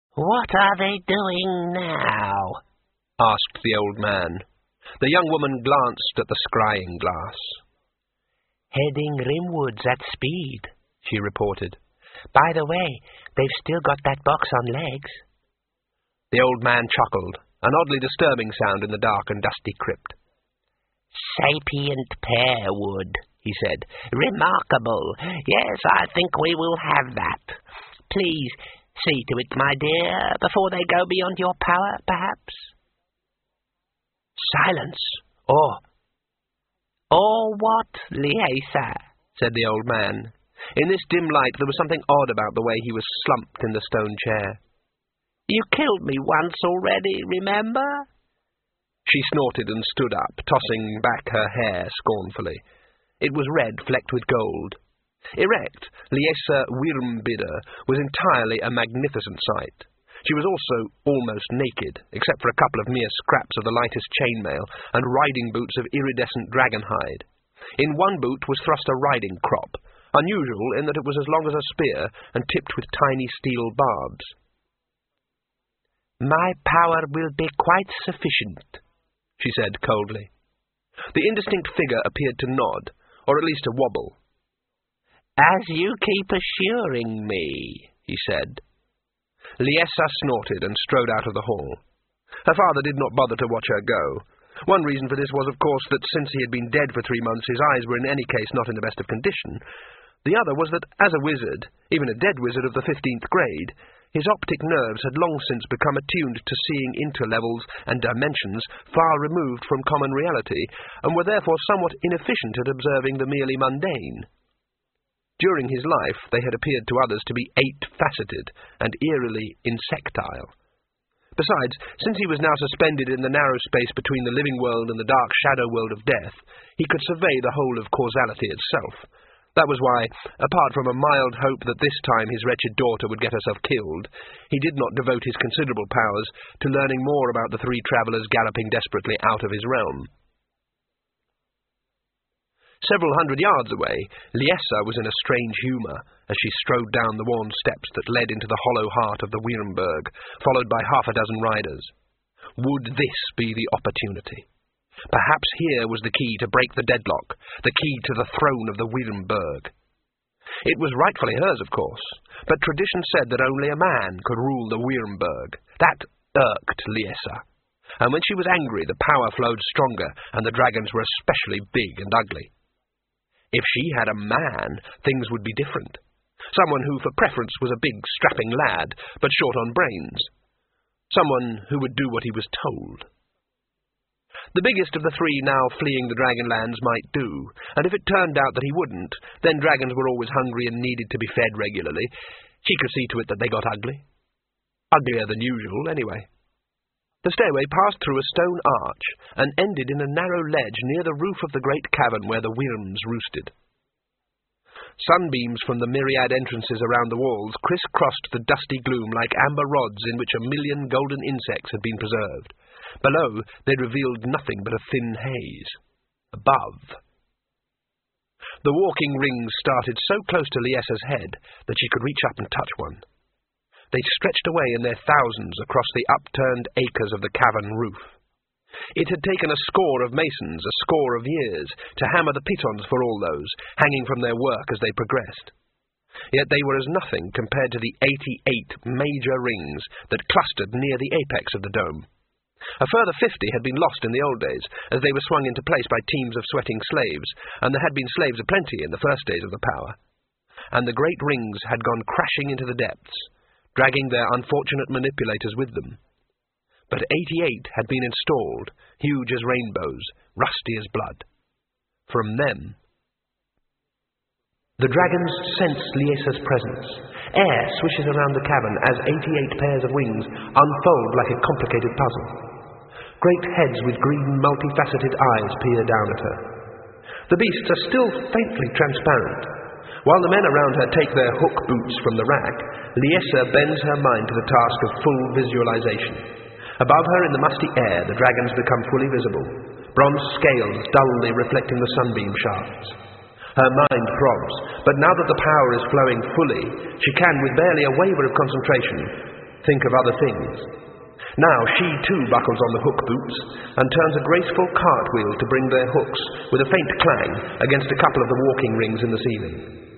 "What are they doing now?" asked the old man. The young woman glanced at the scrying glass. "Heading rimwards at speed," she reported. "By the way, they've still got that box on legs." The old man chuckled, an oddly disturbing sound in the dark and dusty crypt. "Sapient pear wood," he said. "Remarkable. Yes, I think we will have that. Please see to it, my dear, before they go beyond your power, perhaps." "Silence, or what, Liesa?" said the old man. In this dim light there was something odd about the way he was slumped in the stone chair. "You killed me once already, remember?" She snorted and stood up, tossing back her hair scornfully. It was red, flecked with gold. Erect, Liesa Wyrmbidder was entirely a magnificent sight. She was also almost naked, except for a couple of mere scraps of the lightest chainmail and riding boots of iridescent dragon hide. In one boot was thrust a riding crop, unusual in that it was as long as a spear and tipped with tiny steel barbs. "My power will be quite sufficient," she said coldly. The indistinct figure appeared to nod, or at least to wobble. "As you keep assuring me," he said. Liesa snorted and strode out of the hall. Her father did not bother to watch her go. One reason for this was, of course, that since he had been dead for 3 months, his eyes were in any case not in the best of condition. The other was that, as a wizard, even a dead wizard of the 15th grade, his optic nerves had long since become attuned to seeing interlevels and dimensions far removed from common reality, and were therefore somewhat inefficient at observing the merely mundane. During his life they had appeared to others to be 8-faceted and eerily insectile. Besides, since he was now suspended in the narrow space between the living world and the dark shadow world of death, he could survey the whole of causality itself. That was why, apart from a mild hope that this time his wretched daughter would get herself killed, he did not devote his considerable powers to learning more about the 3 travellers galloping desperately out of his realm. Several hundred yards away, Liesa was in a strange humour as she strode down the worn steps that led into the hollow heart of the Wyrmberg, followed by 6 riders. Would this be the opportunity? Perhaps here was the key to break the deadlock, the key to the throne of the Wyrmberg. It was rightfully hers, of course, but tradition said that only a man could rule the Wyrmberg. That irked Liesa, and when she was angry the power flowed stronger, and the dragons were especially big and ugly. If she had a man, things would be different. Someone who, for preference, was a big, strapping lad, but short on brains. Someone who would do what he was told. The biggest of the 3 now fleeing the Dragonlands might do, and if it turned out that he wouldn't, then dragons were always hungry and needed to be fed regularly. She could see to it that they got ugly. Uglier than usual, anyway. The stairway passed through a stone arch and ended in a narrow ledge near the roof of the great cavern where the Wyrms roosted. Sunbeams from the myriad entrances around the walls criss-crossed the dusty gloom like amber rods in which 1,000,000 golden insects had been preserved. Below, they revealed nothing but a thin haze. Above, the walking rings started so close to Liesa's head that she could reach up and touch one. They stretched away in their thousands across the upturned acres of the cavern roof. It had taken a score of masons, a score of years, to hammer the pitons for all those, hanging from their work as they progressed. Yet they were as nothing compared to the 88 major rings that clustered near the apex of the dome. A further 50 had been lost in the old days, as they were swung into place by teams of sweating slaves, and there had been slaves aplenty in the first days of the power. And the great rings had gone crashing into the depths, dragging their unfortunate manipulators with them. But 88 had been installed, huge as rainbows, rusty as blood. From them, the dragons sense Liesa's presence. Air swishes around the cavern as 88 pairs of wings unfold like a complicated puzzle. Great heads with green, multifaceted eyes peer down at her. The beasts are still faintly transparent. While the men around her take their hook boots from the rack, Liesa bends her mind to the task of full visualization. Above her in the musty air, the dragons become fully visible, bronze scales dully reflecting the sunbeam shafts. Her mind throbs, but now that the power is flowing fully, she can, with barely a waver of concentration, think of other things. Now she too buckles on the hook boots and turns a graceful cartwheel to bring their hooks, with a faint clang, against a couple of the walking rings in the ceiling.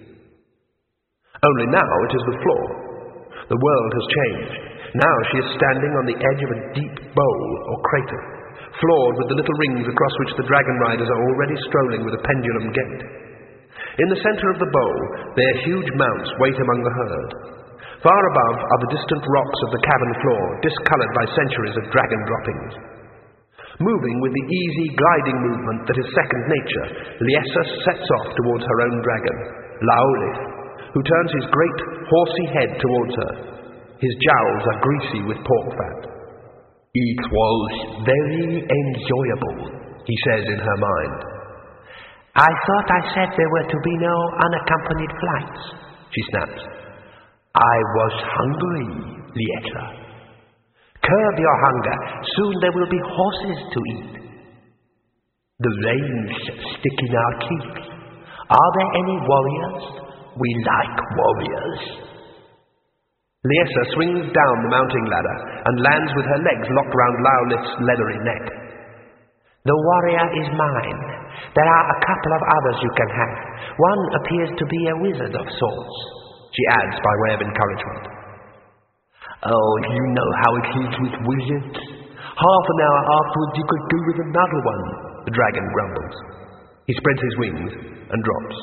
Only now it is the floor. The world has changed. Now she is standing on the edge of a deep bowl or crater, floored with the little rings across which the dragon riders are already strolling with a pendulum gait. In the centre of the bowl, their huge mounts wait among the herd. Far above are the distant rocks of the cavern floor, discoloured by centuries of dragon droppings. Moving with the easy, gliding movement that is second nature, Liesa sets off towards her own dragon, Laolith, who turns his great, horsey head towards her. His jowls are greasy with pork fat. "It was very enjoyable," he says in her mind. "I thought I said there were to be no unaccompanied flights," she snaps. "I was hungry, Liesa." "Curb your hunger. Soon there will be horses to eat." "The reins stick in our teeth. Are there any warriors? We like warriors." Liesa swings down the mounting ladder and lands with her legs locked round Laolith's leathery neck. "The warrior is mine. There are a couple of others you can have. One appears to be a wizard of sorts," she adds by way of encouragement. "Oh, you know how it is with wizards. Half an hour afterwards you could do with another one," the dragon grumbles. He spreads his wings and drops.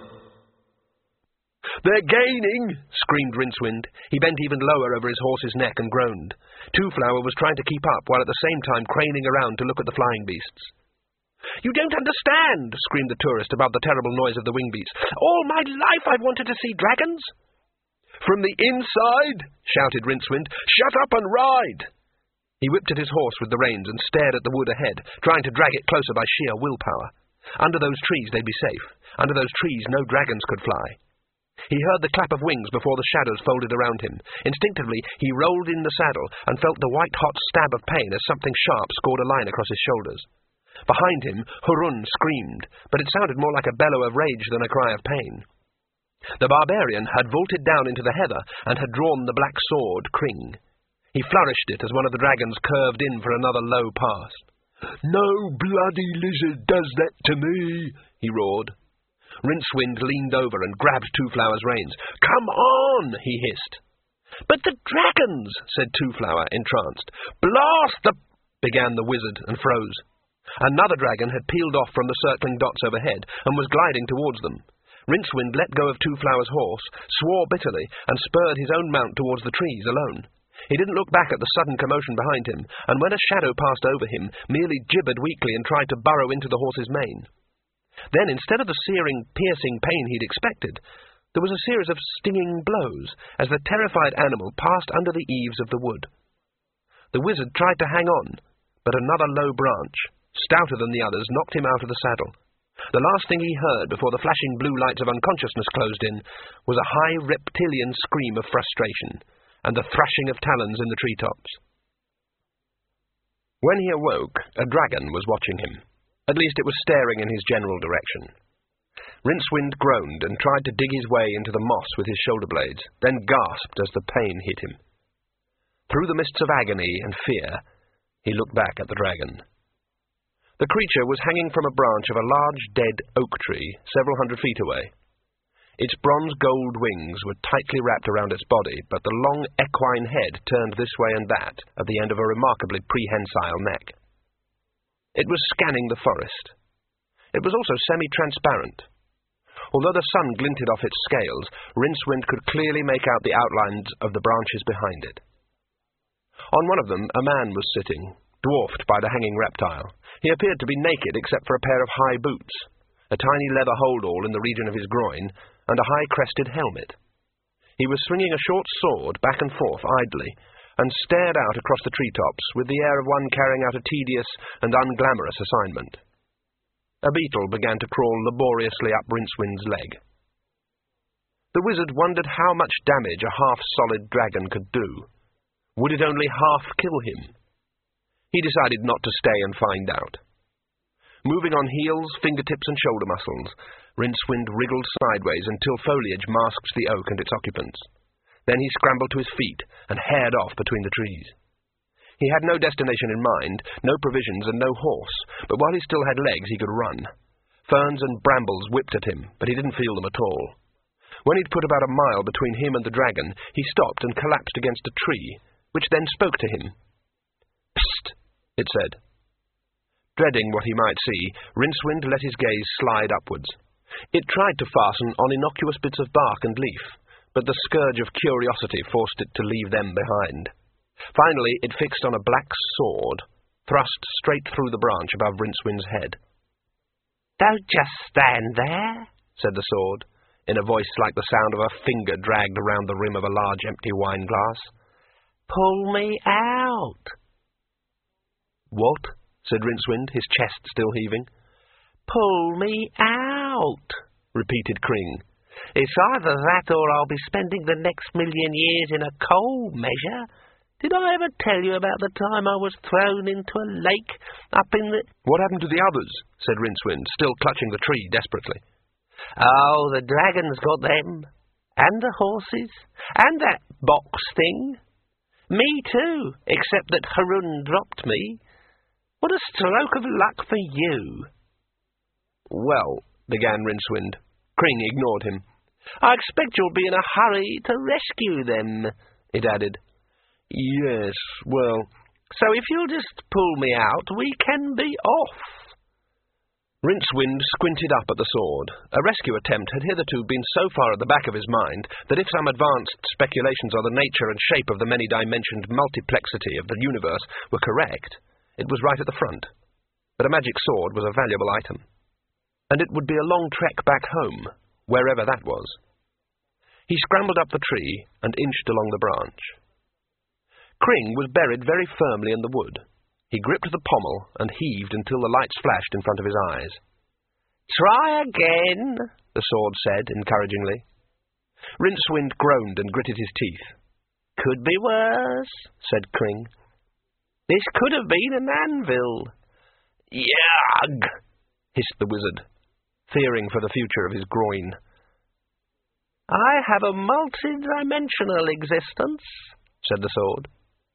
"They're gaining!" screamed Rincewind. He bent even lower over his horse's neck and groaned. Twoflower was trying to keep up, while at the same time craning around to look at the flying beasts. "You don't understand!" screamed the tourist above the terrible noise of the wing beats. "All my life I've wanted to see dragons!" "From the inside!" shouted Rincewind. "Shut up and ride!" He whipped at his horse with the reins and stared at the wood ahead, trying to drag it closer by sheer willpower. Under those trees they'd be safe. Under those trees no dragons could fly. He heard the clap of wings before the shadows folded around him. Instinctively, he rolled in the saddle and felt the white-hot stab of pain as something sharp scored a line across his shoulders. Behind him, Hurun screamed, but it sounded more like a bellow of rage than a cry of pain. The barbarian had vaulted down into the heather and had drawn the black sword, Kring. He flourished it as one of the dragons curved in for another low pass. "No bloody lizard does that to me," he roared. Rincewind leaned over and grabbed Twoflower's reins. "Come on!" he hissed. "But the dragons!" said Twoflower, entranced. "Blast the—" began the wizard and froze. Another dragon had peeled off from the circling dots overhead and was gliding towards them. Rincewind let go of Twoflower's horse, swore bitterly, and spurred his own mount towards the trees alone. He didn't look back at the sudden commotion behind him, and when a shadow passed over him, merely gibbered weakly and tried to burrow into the horse's mane. Then, instead of the searing, piercing pain he'd expected, there was a series of stinging blows as the terrified animal passed under the eaves of the wood. The wizard tried to hang on, but another low branch, stouter than the others, knocked him out of the saddle. The last thing he heard before the flashing blue lights of unconsciousness closed in was a high reptilian scream of frustration and the thrashing of talons in the treetops. When he awoke, a dragon was watching him. At least it was staring in his general direction. Rincewind groaned and tried to dig his way into the moss with his shoulder blades, then gasped as the pain hit him. Through the mists of agony and fear, he looked back at the dragon. The creature was hanging from a branch of a large dead oak tree several hundred feet away. Its bronze-gold wings were tightly wrapped around its body, but the long equine head turned this way and that at the end of a remarkably prehensile neck. It was scanning the forest. It was also semi-transparent. Although the sun glinted off its scales, Rincewind could clearly make out the outlines of the branches behind it. On one of them, a man was sitting, dwarfed by the hanging reptile. He appeared to be naked except for a pair of high boots, a tiny leather holdall in the region of his groin, and a high-crested helmet. He was swinging a short sword back and forth idly, and stared out across the treetops with the air of one carrying out a tedious and unglamorous assignment. A beetle began to crawl laboriously up Rincewind's leg. The wizard wondered how much damage a half-solid dragon could do. Would it only half kill him? He decided not to stay and find out. Moving on heels, fingertips and shoulder muscles, Rincewind wriggled sideways until foliage masked the oak and its occupants. Then he scrambled to his feet and hared off between the trees. He had no destination in mind, no provisions and no horse, but while he still had legs he could run. Ferns and brambles whipped at him, but he didn't feel them at all. When he'd put about a mile between him and the dragon, he stopped and collapsed against a tree, which then spoke to him. "Psst," it said. Dreading what he might see, Rincewind let his gaze slide upwards. It tried to fasten on innocuous bits of bark and leaf, but the scourge of curiosity forced it to leave them behind. Finally, it fixed on a black sword, thrust straight through the branch above Rincewind's head. "Don't just stand there," said the sword, in a voice like the sound of a finger dragged around the rim of a large empty wine-glass. "Pull me out." "What?" said Rincewind, his chest still heaving. "Pull me out," repeated Kring. "It's either that or I'll be spending the next 1,000,000 years in a coal measure. Did I ever tell you about the time I was thrown into a lake up in the—" "What happened to the others?" said Rincewind, still clutching the tree desperately. "Oh, the dragon's got them, and the horses, and that box thing. Me too, except that Harun dropped me. What a stroke of luck for you." "Well," began Rincewind. Kring ignored him. "I expect you'll be in a hurry to rescue them," it added. "Yes, well—" "So if you'll just pull me out, we can be off." Rincewind squinted up at the sword. A rescue attempt had hitherto been so far at the back of his mind that if some advanced speculations on the nature and shape of the many-dimensioned multiplexity of the universe were correct, it was right at the front. But a magic sword was a valuable item. And it would be a long trek back home, wherever that was. He scrambled up the tree and inched along the branch. Kring was buried very firmly in the wood. He gripped the pommel and heaved until the lights flashed in front of his eyes. "Try again," the sword said encouragingly. Rincewind groaned and gritted his teeth. "Could be worse," said Kring. "This could have been an anvil." "Yagh!" hissed the wizard, fearing for the future of his groin. "I have a multi-dimensional existence," said the sword.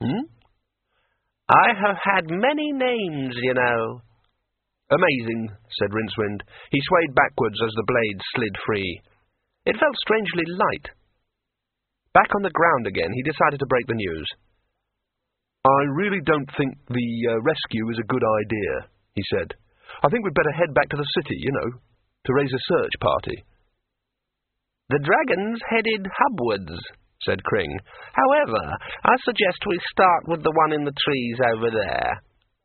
"I have had many names, you know." "Amazing," said Rincewind. He swayed backwards as the blade slid free. It felt strangely light. Back on the ground again, he decided to break the news. "I really don't think the rescue is a good idea," he said. "I think we'd better head back to the city, to raise a search party." "The dragon's headed hubwards," said Kring. "However, I suggest we start with the one in the trees over there."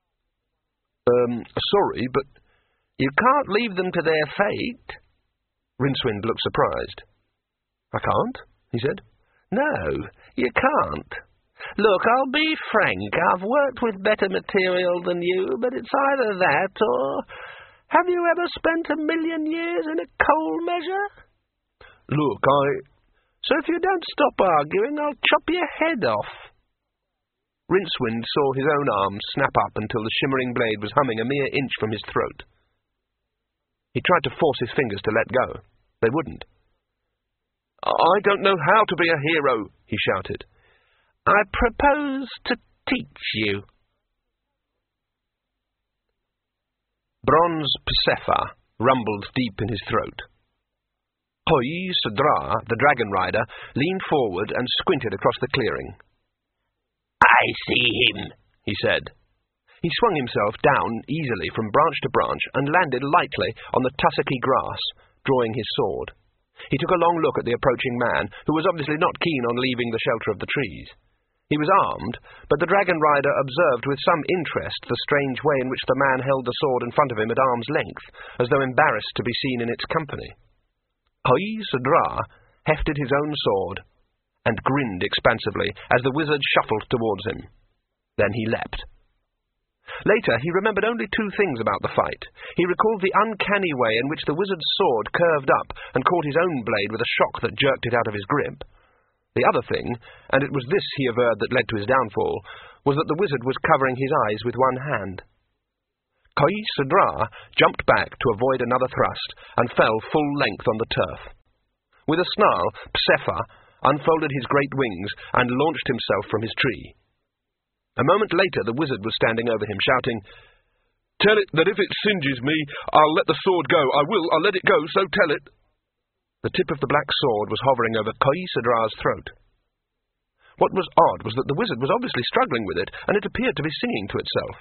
Sorry, but—" "You can't leave them to their fate." Rincewind looked surprised. "I can't?" he said. "No, you can't. Look, I'll be frank, I've worked with better material than you, but it's either that or... Have you ever spent 1,000,000 years in a coal measure?" "Look, So if you don't stop arguing, I'll chop your head off." Rincewind saw his own arm snap up until the shimmering blade was humming a mere inch from his throat. He tried to force his fingers to let go. They wouldn't. "I don't know how to be a hero," he shouted. "I propose to teach you." Bronze Psepha rumbled deep in his throat. Hoi Sadra, the dragon rider, leaned forward and squinted across the clearing. "I see him," he said. He swung himself down easily from branch to branch and landed lightly on the tussocky grass, drawing his sword. He took a long look at the approaching man, who was obviously not keen on leaving the shelter of the trees. He was armed, but the dragon rider observed with some interest the strange way in which the man held the sword in front of him at arm's length, as though embarrassed to be seen in its company. Hoi Sadra hefted his own sword and grinned expansively as the wizard shuffled towards him. Then he leapt. Later, he remembered only two things about the fight. He recalled the uncanny way in which the wizard's sword curved up and caught his own blade with a shock that jerked it out of his grip. The other thing, and it was this he averred that led to his downfall, was that the wizard was covering his eyes with one hand. Hoi Sadra jumped back to avoid another thrust and fell full length on the turf. With a snarl, Psepha, unfolded his great wings, and launched himself from his tree. A moment later the wizard was standing over him, shouting, "Tell it that if it singes me, I'll let the sword go. I'll let it go, so tell it." The tip of the black sword was hovering over Khoi-Sadra's throat. What was odd was that the wizard was obviously struggling with it, and it appeared to be singing to itself.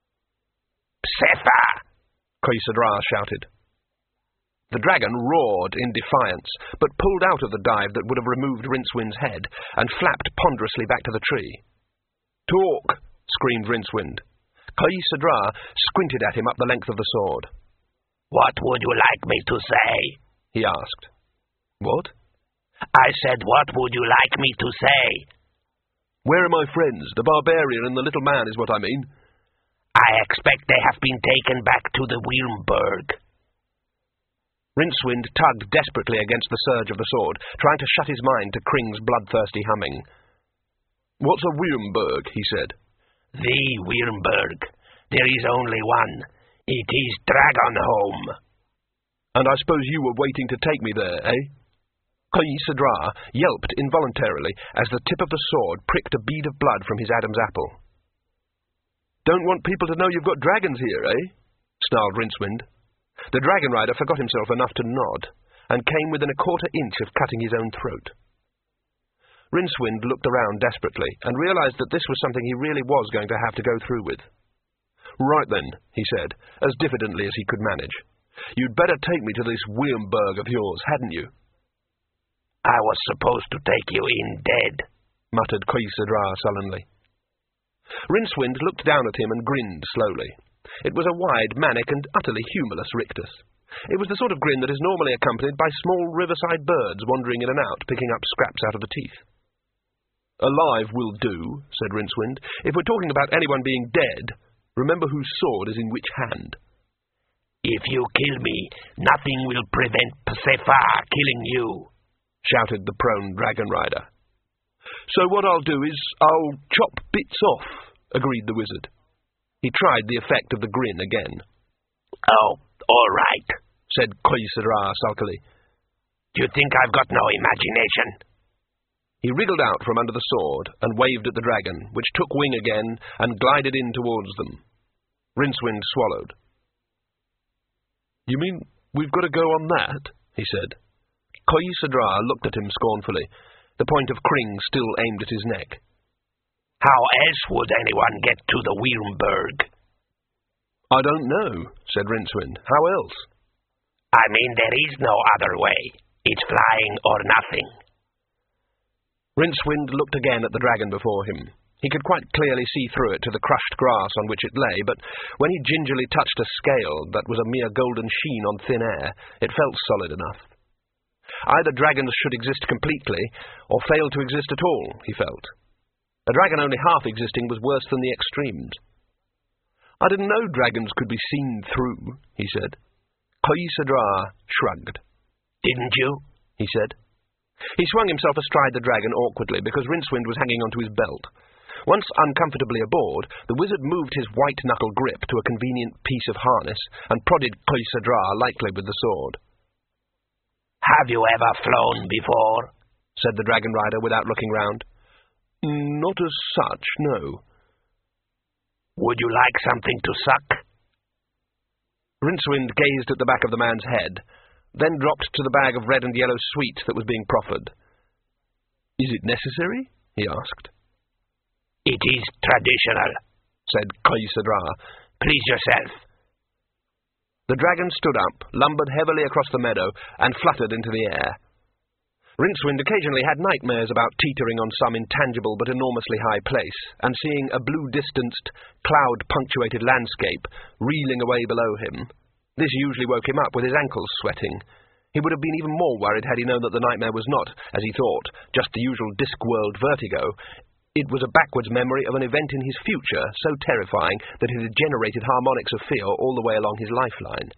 "Psefa!" Khoi-Sadra shouted. The dragon roared in defiance, but pulled out of the dive that would have removed Rincewind's head, and flapped ponderously back to the tree. "Talk!" screamed Rincewind. Khoi-Sadra squinted at him up the length of the sword. "What would you like me to say?" he asked. "What?" "I said, what would you like me to say?" "Where are my friends? The barbarian and the little man is what I mean." "I expect they have been taken back to the Wyrmberg." Rincewind tugged desperately against the surge of the sword, trying to shut his mind to Kring's bloodthirsty humming. "What's a Wyrmberg?" he said. "The Wyrmberg. There is only one. It is Dragonholm." "And I suppose you were waiting to take me there, eh?" Khoi-Sadra yelped involuntarily as the tip of the sword pricked a bead of blood from his Adam's apple. "Don't want people to know you've got dragons here, eh?" snarled Rincewind. The dragon rider forgot himself enough to nod, and came within a quarter inch of cutting his own throat. Rincewind looked around desperately, and realized that this was something he really was going to have to go through with. "Right then," he said, as diffidently as he could manage. "You'd better take me to this Wyrmberg of yours, hadn't you?" "I was supposed to take you in dead," muttered Khoi-Sadra sullenly. Rincewind looked down at him and grinned slowly. It was a wide, manic, and utterly humourless rictus. It was the sort of grin that is normally accompanied by small riverside birds wandering in and out, picking up scraps out of the teeth. "Alive will do," said Rincewind. "If we're talking about anyone being dead, remember whose sword is in which hand." "If you kill me, nothing will prevent Psefa killing you," shouted the prone dragon rider. "So what I'll do is I'll chop bits off," agreed the wizard. He tried the effect of the grin again. "Oh, all right," said Khoi-Sadra sulkily. "Do you think I've got no imagination?" He wriggled out from under the sword and waved at the dragon, which took wing again and glided in towards them. Rincewind swallowed. "You mean we've got to go on that?" he said. Khoi-Sadra looked at him scornfully, the point of Kring still aimed at his neck. "How else would anyone get to the Wyrmberg?" "I don't know," said Rincewind. "How else?" "I mean, there is no other way. It's flying or nothing." Rincewind looked again at the dragon before him. He could quite clearly see through it to the crushed grass on which it lay, but when he gingerly touched a scale that was a mere golden sheen on thin air, it felt solid enough. Either dragons should exist completely, or fail to exist at all, he felt. A dragon only half existing was worse than the extremes. "I didn't know dragons could be seen through," he said. Khoi-Sadra shrugged. "Didn't you?" he said. He swung himself astride the dragon awkwardly, because Rincewind was hanging onto his belt. Once uncomfortably aboard, the wizard moved his white-knuckle grip to a convenient piece of harness, and prodded Khoi-Sadra lightly with the sword. "Have you ever flown before?" said the dragon rider without looking round. "Not as such, no." "Would you like something to suck?" Rincewind gazed at the back of the man's head, then dropped to the bag of red and yellow sweets that was being proffered. "Is it necessary?" he asked. "It is traditional," said Khoi-Sadra. "Please yourself." The dragon stood up, lumbered heavily across the meadow, and fluttered into the air. Rincewind occasionally had nightmares about teetering on some intangible but enormously high place, and seeing a blue-distanced, cloud-punctuated landscape reeling away below him. This usually woke him up with his ankles sweating. He would have been even more worried had he known that the nightmare was not, as he thought, just the usual Discworld vertigo. It was a backwards memory of an event in his future so terrifying that it had generated harmonics of fear all the way along his lifeline.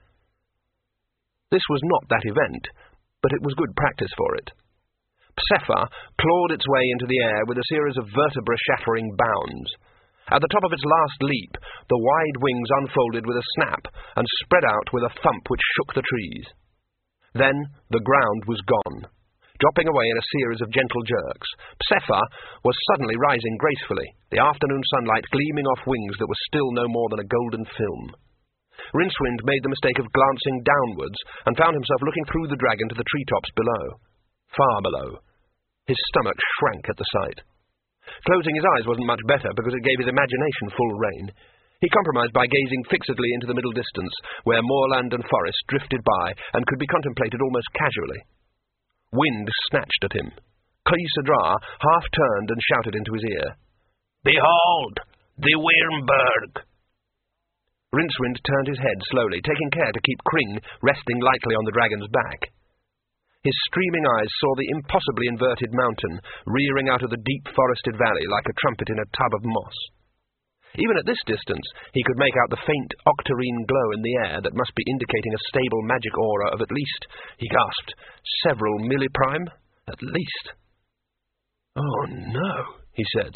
This was not that event, but it was good practice for it. Psefa clawed its way into the air with a series of vertebra-shattering bounds. At the top of its last leap, the wide wings unfolded with a snap and spread out with a thump which shook the trees. Then the ground was gone. dropping away in a series of gentle jerks. Psepha was suddenly rising gracefully, the afternoon sunlight gleaming off wings that were still no more than a golden film. Rincewind made the mistake of glancing downwards and found himself looking through the dragon to the treetops below. Far below. His stomach shrank at the sight. Closing his eyes wasn't much better because it gave his imagination full rein. He compromised by gazing fixedly into the middle distance, where moorland and forest drifted by and could be contemplated almost casually. Wind snatched at him. Khoi-Sadra half turned and shouted into his ear, "Behold, the Wyrmberg!" Rincewind turned his head slowly, taking care to keep Kring resting lightly on the dragon's back. His streaming eyes saw the impossibly inverted mountain rearing out of the deep forested valley like a trumpet in a tub of moss. Even at this distance, he could make out the faint octarine glow in the air that must be indicating a stable magic aura of at least, he gasped, several milliprime? At least. "Oh, no," he said.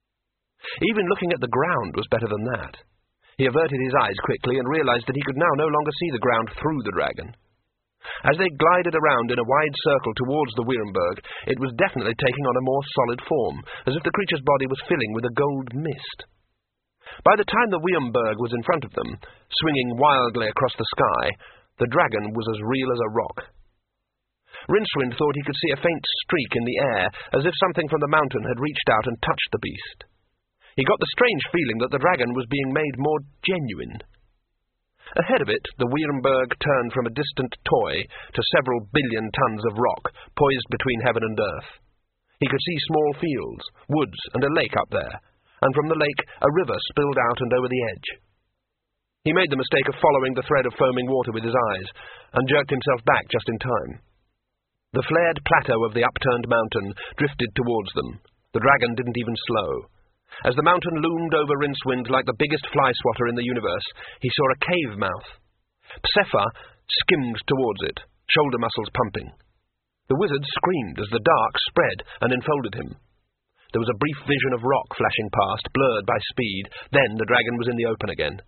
Even looking at the ground was better than that. He averted his eyes quickly and realized that he could now no longer see the ground through the dragon. As they glided around in a wide circle towards the Wyrmberg, it was definitely taking on a more solid form, as if the creature's body was filling with a gold mist. By the time the Wyrmberg was in front of them, swinging wildly across the sky, the dragon was as real as a rock. Rincewind thought he could see a faint streak in the air, as if something from the mountain had reached out and touched the beast. He got the strange feeling that the dragon was being made more genuine. Ahead of it, the Wyrmberg turned from a distant toy to several billion tons of rock, poised between heaven and earth. He could see small fields, woods, and a lake up there, and from the lake a river spilled out and over the edge. He made the mistake of following the thread of foaming water with his eyes, and jerked himself back just in time. The flared plateau of the upturned mountain drifted towards them. The dragon didn't even slow. As the mountain loomed over Rincewind like the biggest fly-swatter in the universe, he saw a cave mouth. Psepha skimmed towards it, shoulder muscles pumping. The wizard screamed as the dark spread and enfolded him. There was a brief vision of rock flashing past, blurred by speed. Then the dragon was in the open again.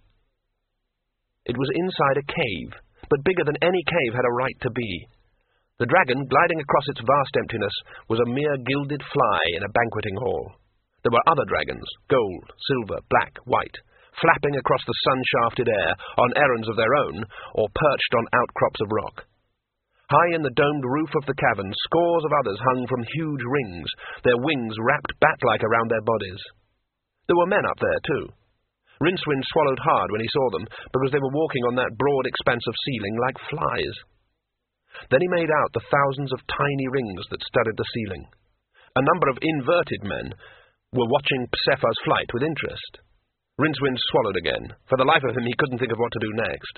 It was inside a cave, but bigger than any cave had a right to be. The dragon, gliding across its vast emptiness, was a mere gilded fly in a banqueting hall. There were other dragons, gold, silver, black, white, flapping across the sun-shafted air on errands of their own, or perched on outcrops of rock. High in the domed roof of the cavern, scores of others hung from huge rings, their wings wrapped bat-like around their bodies. There were men up there, too. Rincewind swallowed hard when he saw them, because they were walking on that broad expanse of ceiling like flies. Then he made out the thousands of tiny rings that studded the ceiling. A number of inverted men were watching Psepha's flight with interest. Rincewind swallowed again. For the life of him, he couldn't think of what to do next.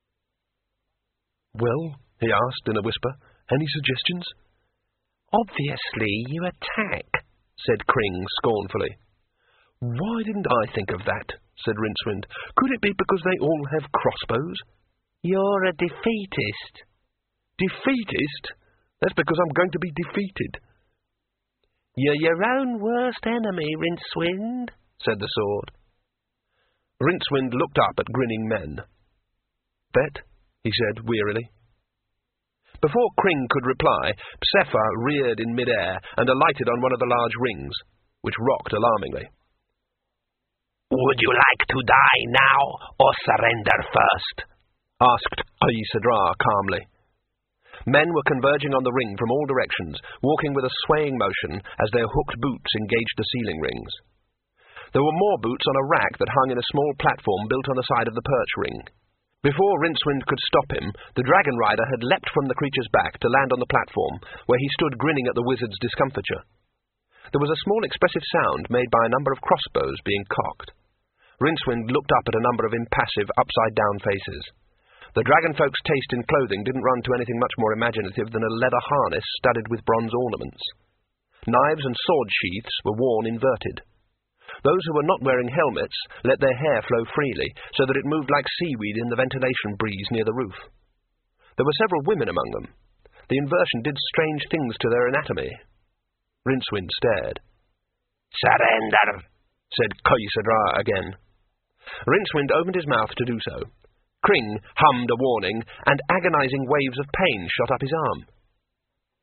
"Well," he asked in a whisper, "any suggestions?" "Obviously you attack," said Kring scornfully. "Why didn't I think of that?" said Rincewind. "Could it be because they all have crossbows?" "You're a defeatist." "Defeatist? That's because I'm going to be defeated." "You're your own worst enemy, Rincewind," said the sword. Rincewind looked up at grinning men. "Bet," he said wearily. Before Kring could reply, Psepha reared in mid-air and alighted on one of the large rings, which rocked alarmingly. "Would you like to die now, or surrender first?" asked Khoi-Sadra calmly. Men were converging on the ring from all directions, walking with a swaying motion as their hooked boots engaged the ceiling rings. There were more boots on a rack that hung in a small platform built on the side of the perch ring. Before Rincewind could stop him, the dragon rider had leapt from the creature's back to land on the platform, where he stood grinning at the wizard's discomfiture. There was a small expressive sound made by a number of crossbows being cocked. Rincewind looked up at a number of impassive, upside-down faces. The dragonfolk's taste in clothing didn't run to anything much more imaginative than a leather harness studded with bronze ornaments. Knives and sword sheaths were worn inverted. Those who were not wearing helmets let their hair flow freely, so that it moved like seaweed in the ventilation breeze near the roof. There were several women among them. The inversion did strange things to their anatomy. Rincewind stared. "Surrender," said Khoi-Sadra again. Rincewind opened his mouth to do so. Kring hummed a warning, and agonizing waves of pain shot up his arm.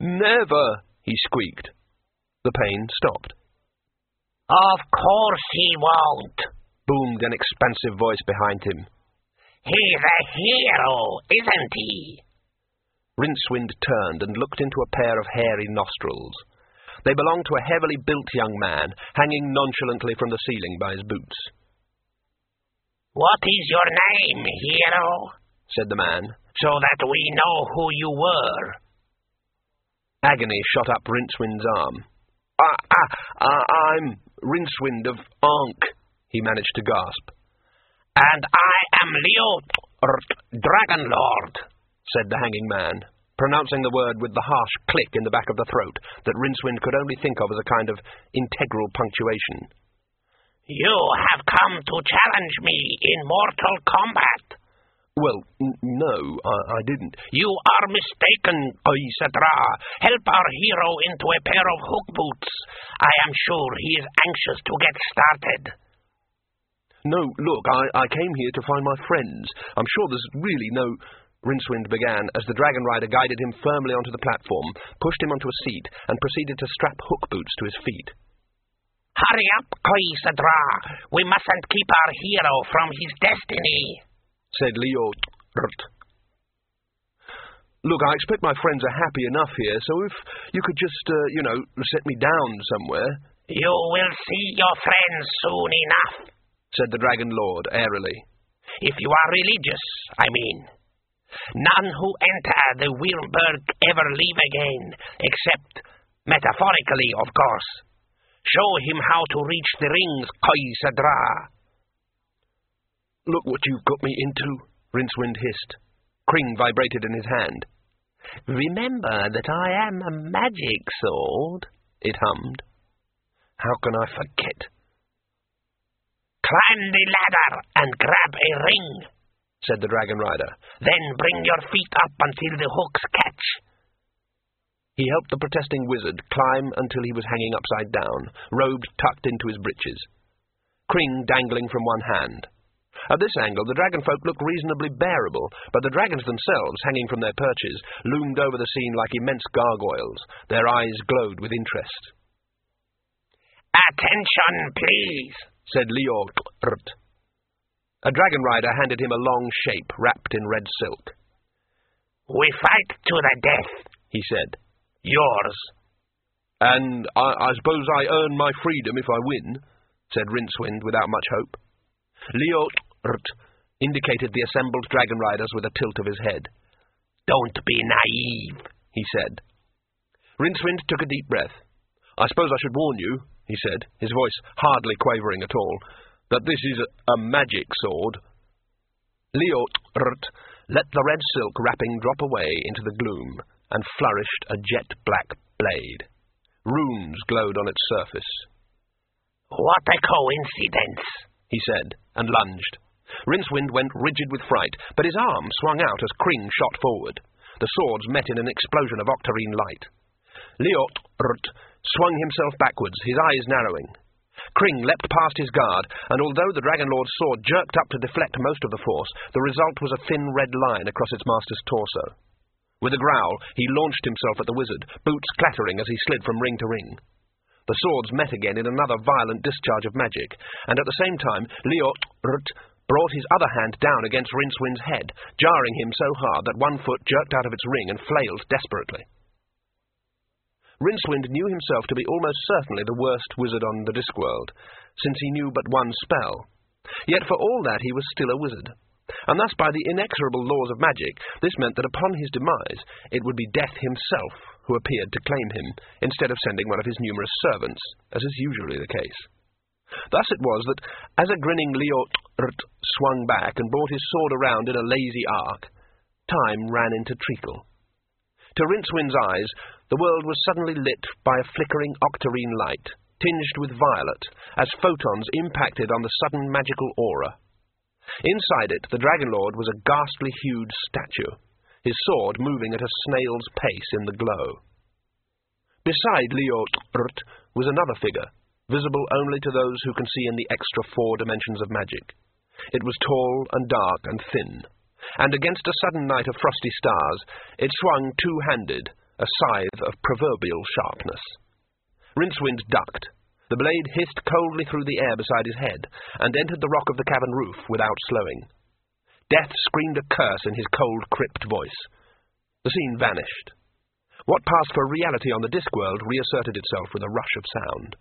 Never, he squeaked. The pain stopped. Of course he won't, boomed an expansive voice behind him. He's a hero, isn't he? Rincewind turned and looked into a pair of hairy nostrils. They belonged to a heavily built young man, hanging nonchalantly from the ceiling by his boots. What is your name, hero? said the man, so that we know who you were. Agony shot up Rincewind's arm. I'm Rincewind of Ankh, he managed to gasp. And I am Leo, Dragon Lord, said the hanging man, pronouncing the word with the harsh click in the back of the throat that Rincewind could only think of as a kind of integral punctuation. You have come to challenge me in mortal combat. Well, no, I didn't. You are mistaken, Koisadra. Help our hero into a pair of hook boots. I am sure he is anxious to get started. No, look, I came here to find my friends. I'm sure there's really no... Rincewind began as the dragon rider guided him firmly onto the platform, pushed him onto a seat, and proceeded to strap hook boots to his feet. Hurry up, Koisadra. We mustn't keep our hero from his destiny, said Leo. Look, I expect my friends are happy enough here, so if you could just, set me down somewhere. You will see your friends soon enough, said the Dragon Lord airily. If you are religious, I mean. None who enter the Wilmberg ever leave again, except metaphorically, of course. Show him how to reach the rings, Koisadra. Look what you've got me into, Rincewind hissed. Kring vibrated in his hand. Remember that I am a magic sword, it hummed. How can I forget? Climb the ladder and grab a ring, said the dragon rider. Then bring your feet up until the hooks catch. He helped the protesting wizard climb until he was hanging upside down, robed tucked into his breeches. Kring dangling from one hand. At this angle, the dragonfolk looked reasonably bearable, but the dragons themselves, hanging from their perches, loomed over the scene like immense gargoyles. Their eyes glowed with interest. Attention, please, said Leo. A dragon rider handed him a long shape wrapped in red silk. We fight to the death, he said. Yours. And I suppose I earn my freedom if I win, said Rincewind without much hope. Leo indicated the assembled dragon riders with a tilt of his head. Don't be naive, he said. Rincewind took a deep breath. I suppose I should warn you, he said, his voice hardly quavering at all, that this is a magic sword. Leo let the red silk wrapping drop away into the gloom and flourished a jet-black blade. Runes glowed on its surface. What a coincidence, he said, and lunged. Rincewind went rigid with fright, but his arm swung out as Kring shot forward. The swords met in an explosion of octarine light. Leo swung himself backwards, his eyes narrowing. Kring leapt past his guard, and although the Dragon Lord's sword jerked up to deflect most of the force, the result was a thin red line across its master's torso. With a growl, he launched himself at the wizard, boots clattering as he slid from ring to ring. The swords met again in another violent discharge of magic, and at the same time, Leo brought his other hand down against Rincewind's head, jarring him so hard that one foot jerked out of its ring and flailed desperately. Rincewind knew himself to be almost certainly the worst wizard on the Discworld, since he knew but one spell. Yet for all that he was still a wizard, and thus by the inexorable laws of magic, this meant that upon his demise it would be Death himself who appeared to claim him, instead of sending one of his numerous servants, as is usually the case. Thus it was that, as a grinning Leo swung back and brought his sword around in a lazy arc, time ran into treacle. To Rincewind's eyes, the world was suddenly lit by a flickering octarine light, tinged with violet, as photons impacted on the sudden magical aura. Inside it, the Dragon Lord was a ghastly-hued statue, his sword moving at a snail's pace in the glow. Beside Leo was another figure, visible only to those who can see in the extra 4 dimensions of magic. It was tall and dark and thin, and against a sudden night of frosty stars, it swung two-handed, a scythe of proverbial sharpness. Rincewind ducked. The blade hissed coldly through the air beside his head, and entered the rock of the cavern roof without slowing. Death screamed a curse in his cold, crypt voice. The scene vanished. What passed for reality on the Discworld reasserted itself with a rush of sound.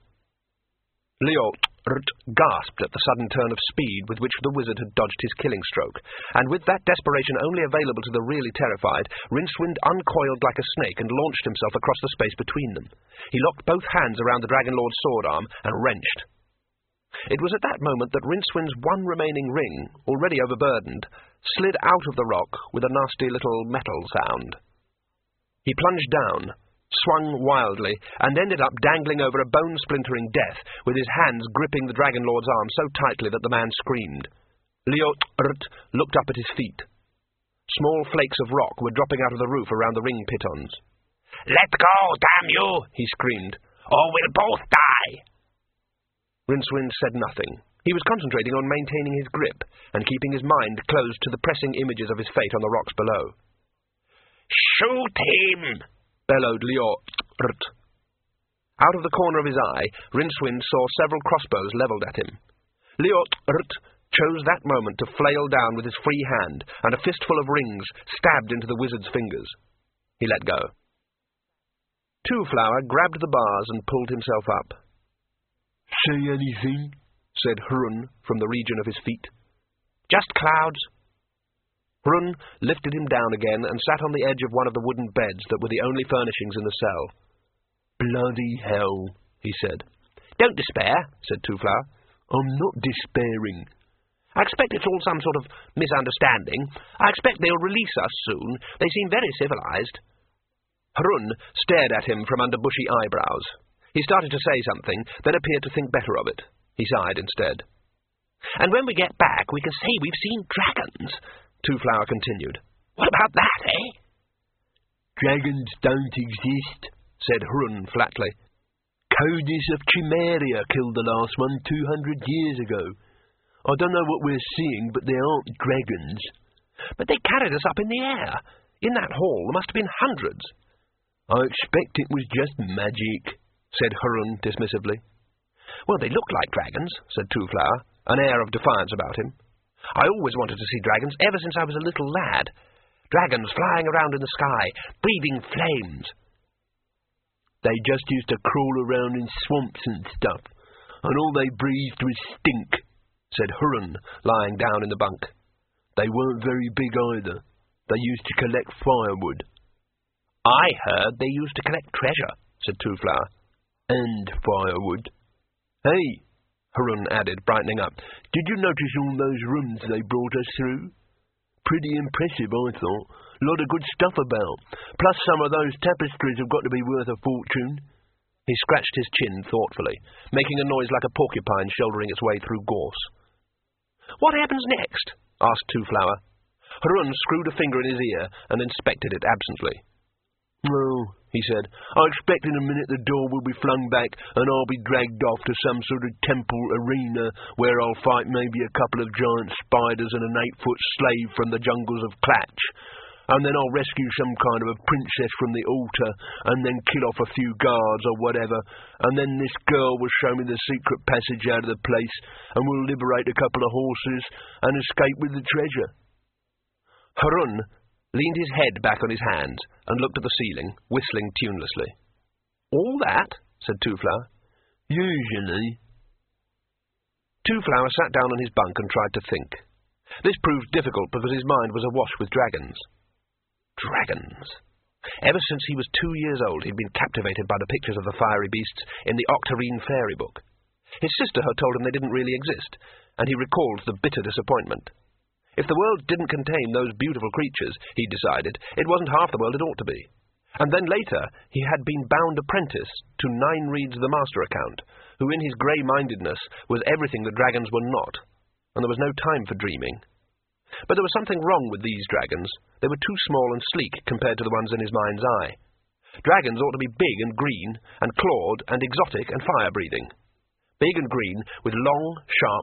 Liot gasped at the sudden turn of speed with which the wizard had dodged his killing stroke, and with that desperation only available to the really terrified, Rincewind uncoiled like a snake and launched himself across the space between them. He locked both hands around the Dragon Lord's sword arm and wrenched. It was at that moment that Rincewind's one remaining ring, already overburdened, slid out of the rock with a nasty little metal sound. He plunged down, swung wildly, and ended up dangling over a bone-splintering death, with his hands gripping the Dragon Lord's arm so tightly that the man screamed. Liot looked up at his feet. Small flakes of rock were dropping out of the roof around the ring pitons. "Let go, damn you!" he screamed, "or we'll both die!" Rincewind said nothing. He was concentrating on maintaining his grip, and keeping his mind closed to the pressing images of his fate on the rocks below. "Shoot him!" bellowed Liot. Out of the corner of his eye, Rincewind saw several crossbows levelled at him. Liot chose that moment to flail down with his free hand, and a fistful of rings stabbed into the wizard's fingers. He let go. Twoflower grabbed the bars and pulled himself up. "See anything?" said Hrun from the region of his feet. "Just clouds." Hrun lifted him down again and sat on the edge of one of the wooden beds that were the only furnishings in the cell. "Bloody hell," he said. "Don't despair," said Twoflower. "I'm not despairing. I expect it's all some sort of misunderstanding. I expect they'll release us soon. They seem very civilized." Hrun stared at him from under bushy eyebrows. He started to say something, then appeared to think better of it. He sighed instead. "And when we get back, we can say we've seen dragons," Twoflower continued. "What about that, eh?" "Dragons don't exist," said Hrun flatly. "Codis of Chimeria killed the last one 200 years ago. I don't know what we're seeing, but they aren't dragons." "But they carried us up in the air. In that hall there must have been hundreds." "I expect it was just magic," said Hrun dismissively. "Well, they look like dragons," said Twoflower, an air of defiance about him. "I always wanted to see dragons ever since I was a little lad. Dragons flying around in the sky, breathing flames." "They just used to crawl around in swamps and stuff, and all they breathed was stink," said Hrun, lying down in the bunk. "They weren't very big either. They used to collect firewood." "I heard they used to collect treasure," said Twoflower. "And firewood. Hey," Hrun added, brightening up, "did you notice all those rooms they brought us through? Pretty impressive, I thought. Lot of good stuff about. Plus some of those tapestries have got to be worth a fortune." He scratched his chin thoughtfully, making a noise like a porcupine shouldering its way through gorse. "What happens next?" asked Twoflower. Hrun screwed a finger in his ear and inspected it absently. "Well," he said, "I expect in a minute the door will be flung back and I'll be dragged off to some sort of temple arena where I'll fight maybe a couple of giant spiders and an 8-foot slave from the jungles of Klatch. And then I'll rescue some kind of a princess from the altar and then kill off a few guards or whatever. And then this girl will show me the secret passage out of the place and we'll liberate a couple of horses and escape with the treasure." Hrun leaned his head back on his hands and looked at the ceiling, whistling tunelessly. "All that?" said Twoflower. "Usually." Twoflower sat down on his bunk and tried to think. This proved difficult because his mind was awash with dragons. Dragons. Ever since he was 2 years old, he'd been captivated by the pictures of the fiery beasts in the Octarine fairy book. His sister had told him they didn't really exist, and he recalled the bitter disappointment. If the world didn't contain those beautiful creatures, he decided, it wasn't half the world it ought to be. And then later, he had been bound apprentice to Ninereeds the Master Account, who in his grey-mindedness was everything that dragons were not, and there was no time for dreaming. But there was something wrong with these dragons. They were too small and sleek compared to the ones in his mind's eye. Dragons ought to be big and green, and clawed and exotic and fire-breathing. Big and green, with long, sharp...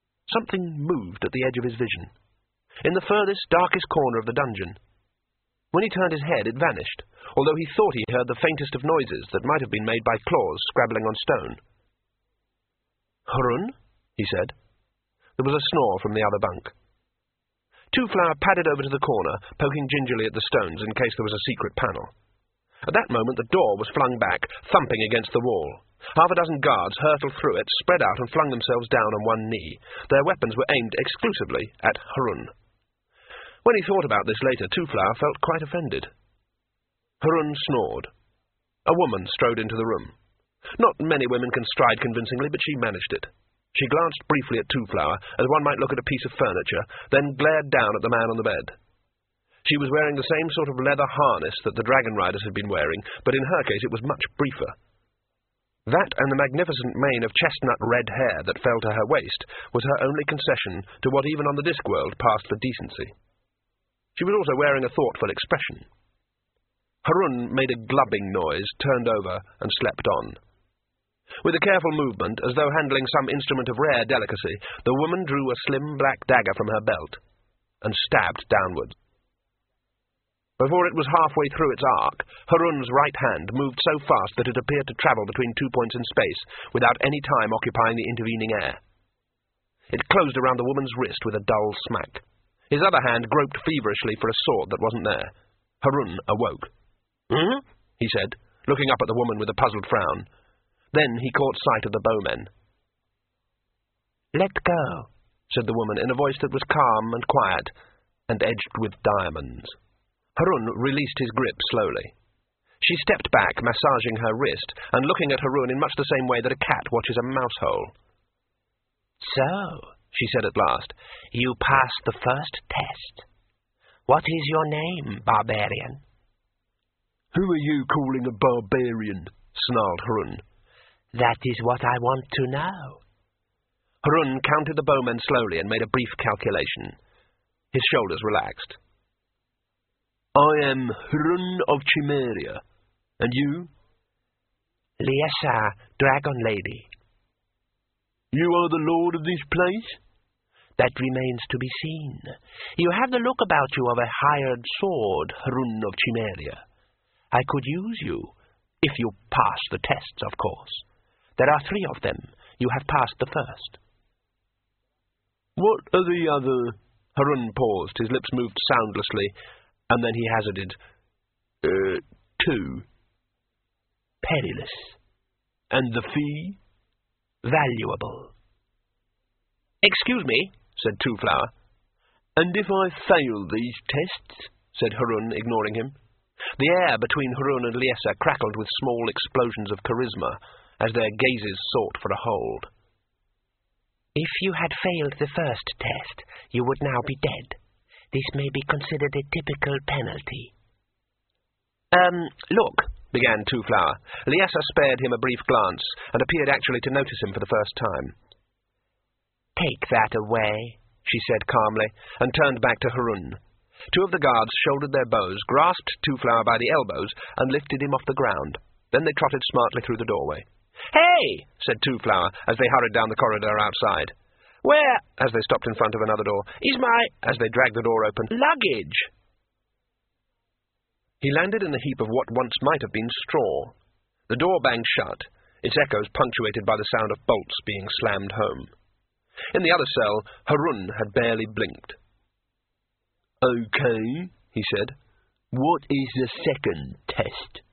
Something moved at the edge of his vision, in the furthest, darkest corner of the dungeon. When he turned his head, it vanished, although he thought he heard the faintest of noises that might have been made by claws scrabbling on stone. "Hurun?" he said. There was a snore from the other bunk. Two-Flower padded over to the corner, poking gingerly at the stones in case there was a secret panel. At that moment the door was flung back, thumping against the wall. Half a dozen guards hurtled through it, spread out and flung themselves down on one knee. Their weapons were aimed exclusively at Hurun. When he thought about this later, Two-Flower felt quite offended. Hurun snored. A woman strode into the room. Not many women can stride convincingly, but she managed it. She glanced briefly at Two-Flower, as one might look at a piece of furniture, then glared down at the man on the bed. She was wearing the same sort of leather harness that the dragon riders had been wearing, but in her case it was much briefer. That and the magnificent mane of chestnut red hair that fell to her waist was her only concession to what even on the Discworld passed for decency. She was also wearing a thoughtful expression. Hurun made a glubbing noise, turned over, and slept on. With a careful movement, as though handling some instrument of rare delicacy, the woman drew a slim black dagger from her belt and stabbed downwards. Before it was halfway through its arc, Hurun's right hand moved so fast that it appeared to travel between 2 points in space, without any time occupying the intervening air. It closed around the woman's wrist with a dull smack. His other hand groped feverishly for a sword that wasn't there. Hurun awoke. "Hmm?" he said, looking up at the woman with a puzzled frown. Then he caught sight of the bowmen. "Let go," said the woman in a voice that was calm and quiet, and edged with diamonds. Hurun released his grip slowly. She stepped back, massaging her wrist, and looking at Hurun in much the same way that a cat watches a mouse hole. "So," she said at last, "you passed the first test. What is your name, barbarian?" "Who are you calling a barbarian?" snarled Hurun. "That is what I want to know." Hurun counted the bowmen slowly and made a brief calculation. His shoulders relaxed. "I am Hurun of Chimeria. And you?" "Liessa, Dragon Lady." "You are the lord of this place?" "That remains to be seen. You have the look about you of a hired sword, Hurun of Chimeria. I could use you, if you pass the tests, of course. There are 3 of them. You have passed the first." "What are the other—" Hurun paused, his lips moved soundlessly, and then he hazarded, 2. "Perilous." "And the fee?" "Valuable." "Excuse me," said Two-Flower. "And if I fail these tests?" said Hurun, ignoring him. The air between Hurun and Liessa crackled with small explosions of charisma, as their gazes sought for a hold. "If you had failed the first test, you would now be dead. This may be considered a typical penalty." Look," began Two-Flower. Liessa spared him a brief glance, and appeared actually to notice him for the first time. "Take that away," she said calmly, and turned back to Hurun. 2 of the guards shouldered their bows, grasped Two-Flower by the elbows, and lifted him off the ground. Then they trotted smartly through the doorway. "Hey!" said Two-Flower, as they hurried down the corridor outside. "Where," as they stopped in front of another door, "is my," as they dragged the door open, "luggage?" He landed in the heap of what once might have been straw. The door banged shut, its echoes punctuated by the sound of bolts being slammed home. In the other cell, Hurun had barely blinked. "Okay," he said. "What is the second test?"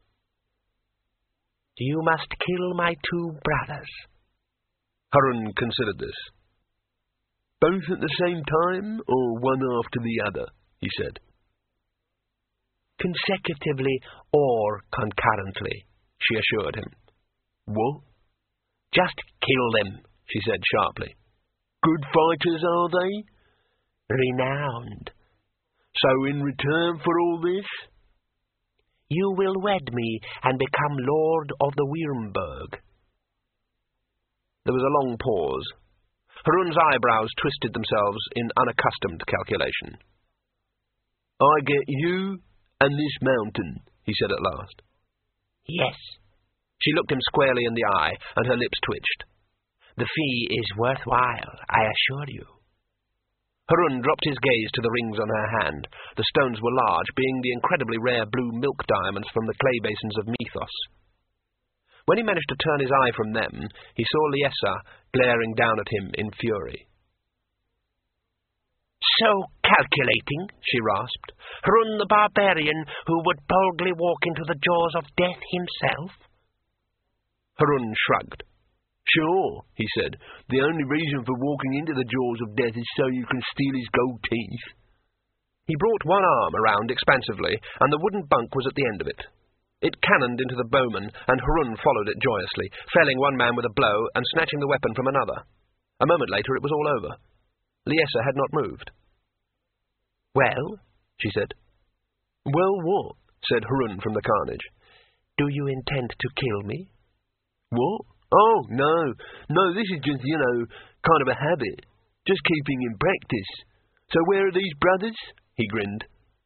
"You must kill my 2 brothers." Hurun considered this. "Both at the same time, or one after the other?" he said. "Consecutively or concurrently," she assured him. "What?" "Just kill them," she said sharply. "Good fighters, are they?" "Renowned." "So in return for all this?" "You will wed me and become Lord of the Wyrmberg." There was a long pause. Hurun's eyebrows twisted themselves in unaccustomed calculation. "I get you and this mountain," he said at last. "Yes." She looked him squarely in the eye, and her lips twitched. "The fee is worthwhile, I assure you." Harun dropped his gaze to the rings on her hand. The stones were large, being the incredibly rare blue milk diamonds from the clay basins of Mythos. When he managed to turn his eye from them, he saw Liesa glaring down at him in fury. "So calculating," she rasped. "Harun the barbarian who would boldly walk into the jaws of death himself?" Harun shrugged. "Sure," he said. "The only reason for walking into the jaws of death is so you can steal his gold teeth." He brought one arm around expansively, and the wooden bunk was at the end of it. It cannoned into the bowman, and Harun followed it joyously, felling one man with a blow and snatching the weapon from another. A moment later it was all over. Liesa had not moved. "Well?" she said. "Well, what?" said Harun from the carnage. "Do you intend to kill me?" "What? Oh, no, this is just, kind of a habit. Just keeping in practice. So where are these brothers?" He grinned.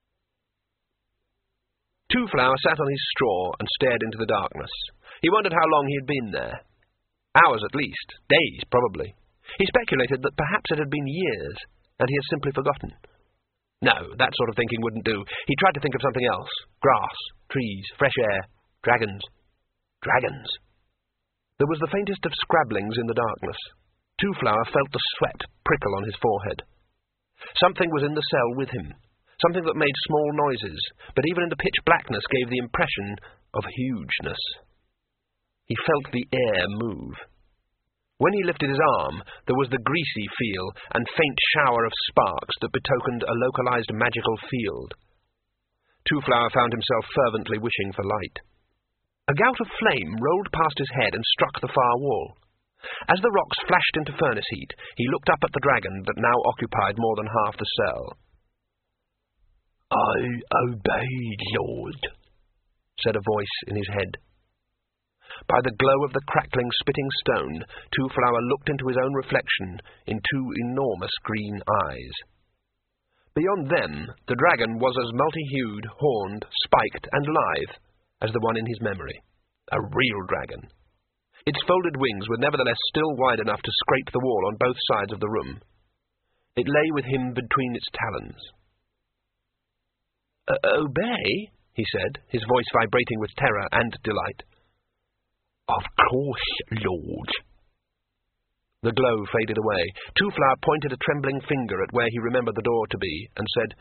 Two-Flower sat on his straw and stared into the darkness. He wondered how long he had been there. Hours at least. Days, probably. He speculated that perhaps it had been years, and he had simply forgotten. No, that sort of thinking wouldn't do. He tried to think of something else. Grass, trees, fresh air, dragons. Dragons. There was the faintest of scrabblings in the darkness. Two-Flower felt the sweat prickle on his forehead. Something was in the cell with him, something that made small noises, but even in the pitch blackness gave the impression of hugeness. He felt the air move. When he lifted his arm, there was the greasy feel and faint shower of sparks that betokened a localized magical field. Two-Flower found himself fervently wishing for light. A gout of flame rolled past his head and struck the far wall. As the rocks flashed into furnace heat, he looked up at the dragon that now occupied more than half the cell. "I obey, Lord," said a voice in his head. By the glow of the crackling, spitting stone, Two-Flower looked into his own reflection in two enormous green eyes. Beyond them, the dragon was as multi-hued, horned, spiked, and lithe as the one in his memory. A real dragon. Its folded wings were nevertheless still wide enough to scrape the wall on both sides of the room. It lay with him between its talons. "Obey?" he said, his voice vibrating with terror and delight. "Of course, Lord." The glow faded away. Two-Flower pointed a trembling finger at where he remembered the door to be, and said,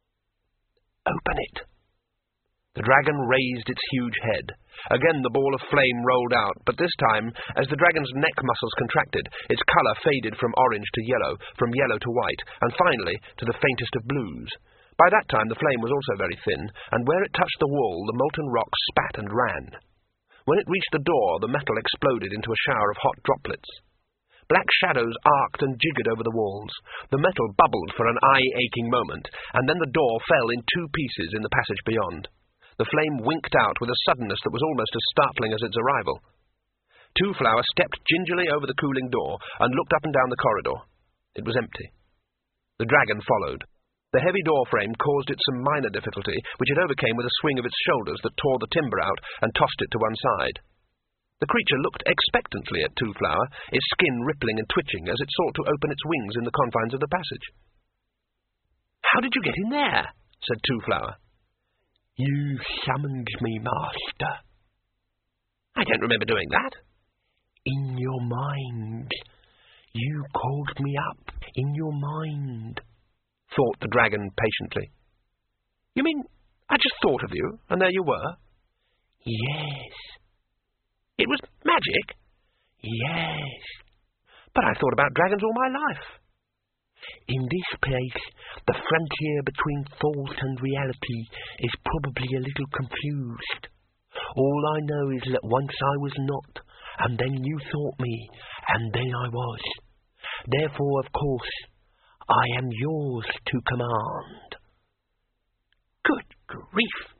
"Open it." The dragon raised its huge head. Again the ball of flame rolled out, but this time, as the dragon's neck muscles contracted, its colour faded from orange to yellow, from yellow to white, and finally to the faintest of blues. By that time the flame was also very thin, and where it touched the wall the molten rock spat and ran. When it reached the door, the metal exploded into a shower of hot droplets. Black shadows arced and jiggered over the walls. The metal bubbled for an eye-aching moment, and then the door fell in two pieces in the passage beyond. The flame winked out with a suddenness that was almost as startling as its arrival. Two-Flower stepped gingerly over the cooling door and looked up and down the corridor. It was empty. The dragon followed. The heavy door frame caused it some minor difficulty, which it overcame with a swing of its shoulders that tore the timber out and tossed it to one side. The creature looked expectantly at Two-Flower, its skin rippling and twitching as it sought to open its wings in the confines of the passage. "How did you get in there?" said Two-Flower. "You summoned me, Master." "I don't remember doing that." "In your mind. You called me up in your mind," thought the dragon patiently. "You mean I just thought of you, and there you were?" "Yes." "It was magic?" "Yes." "But I thought about dragons all my life." "In this place, the frontier between thought and reality is probably a little confused. All I know is that once I was not, and then you thought me, and then I was. Therefore, of course, I am yours to command." Good grief!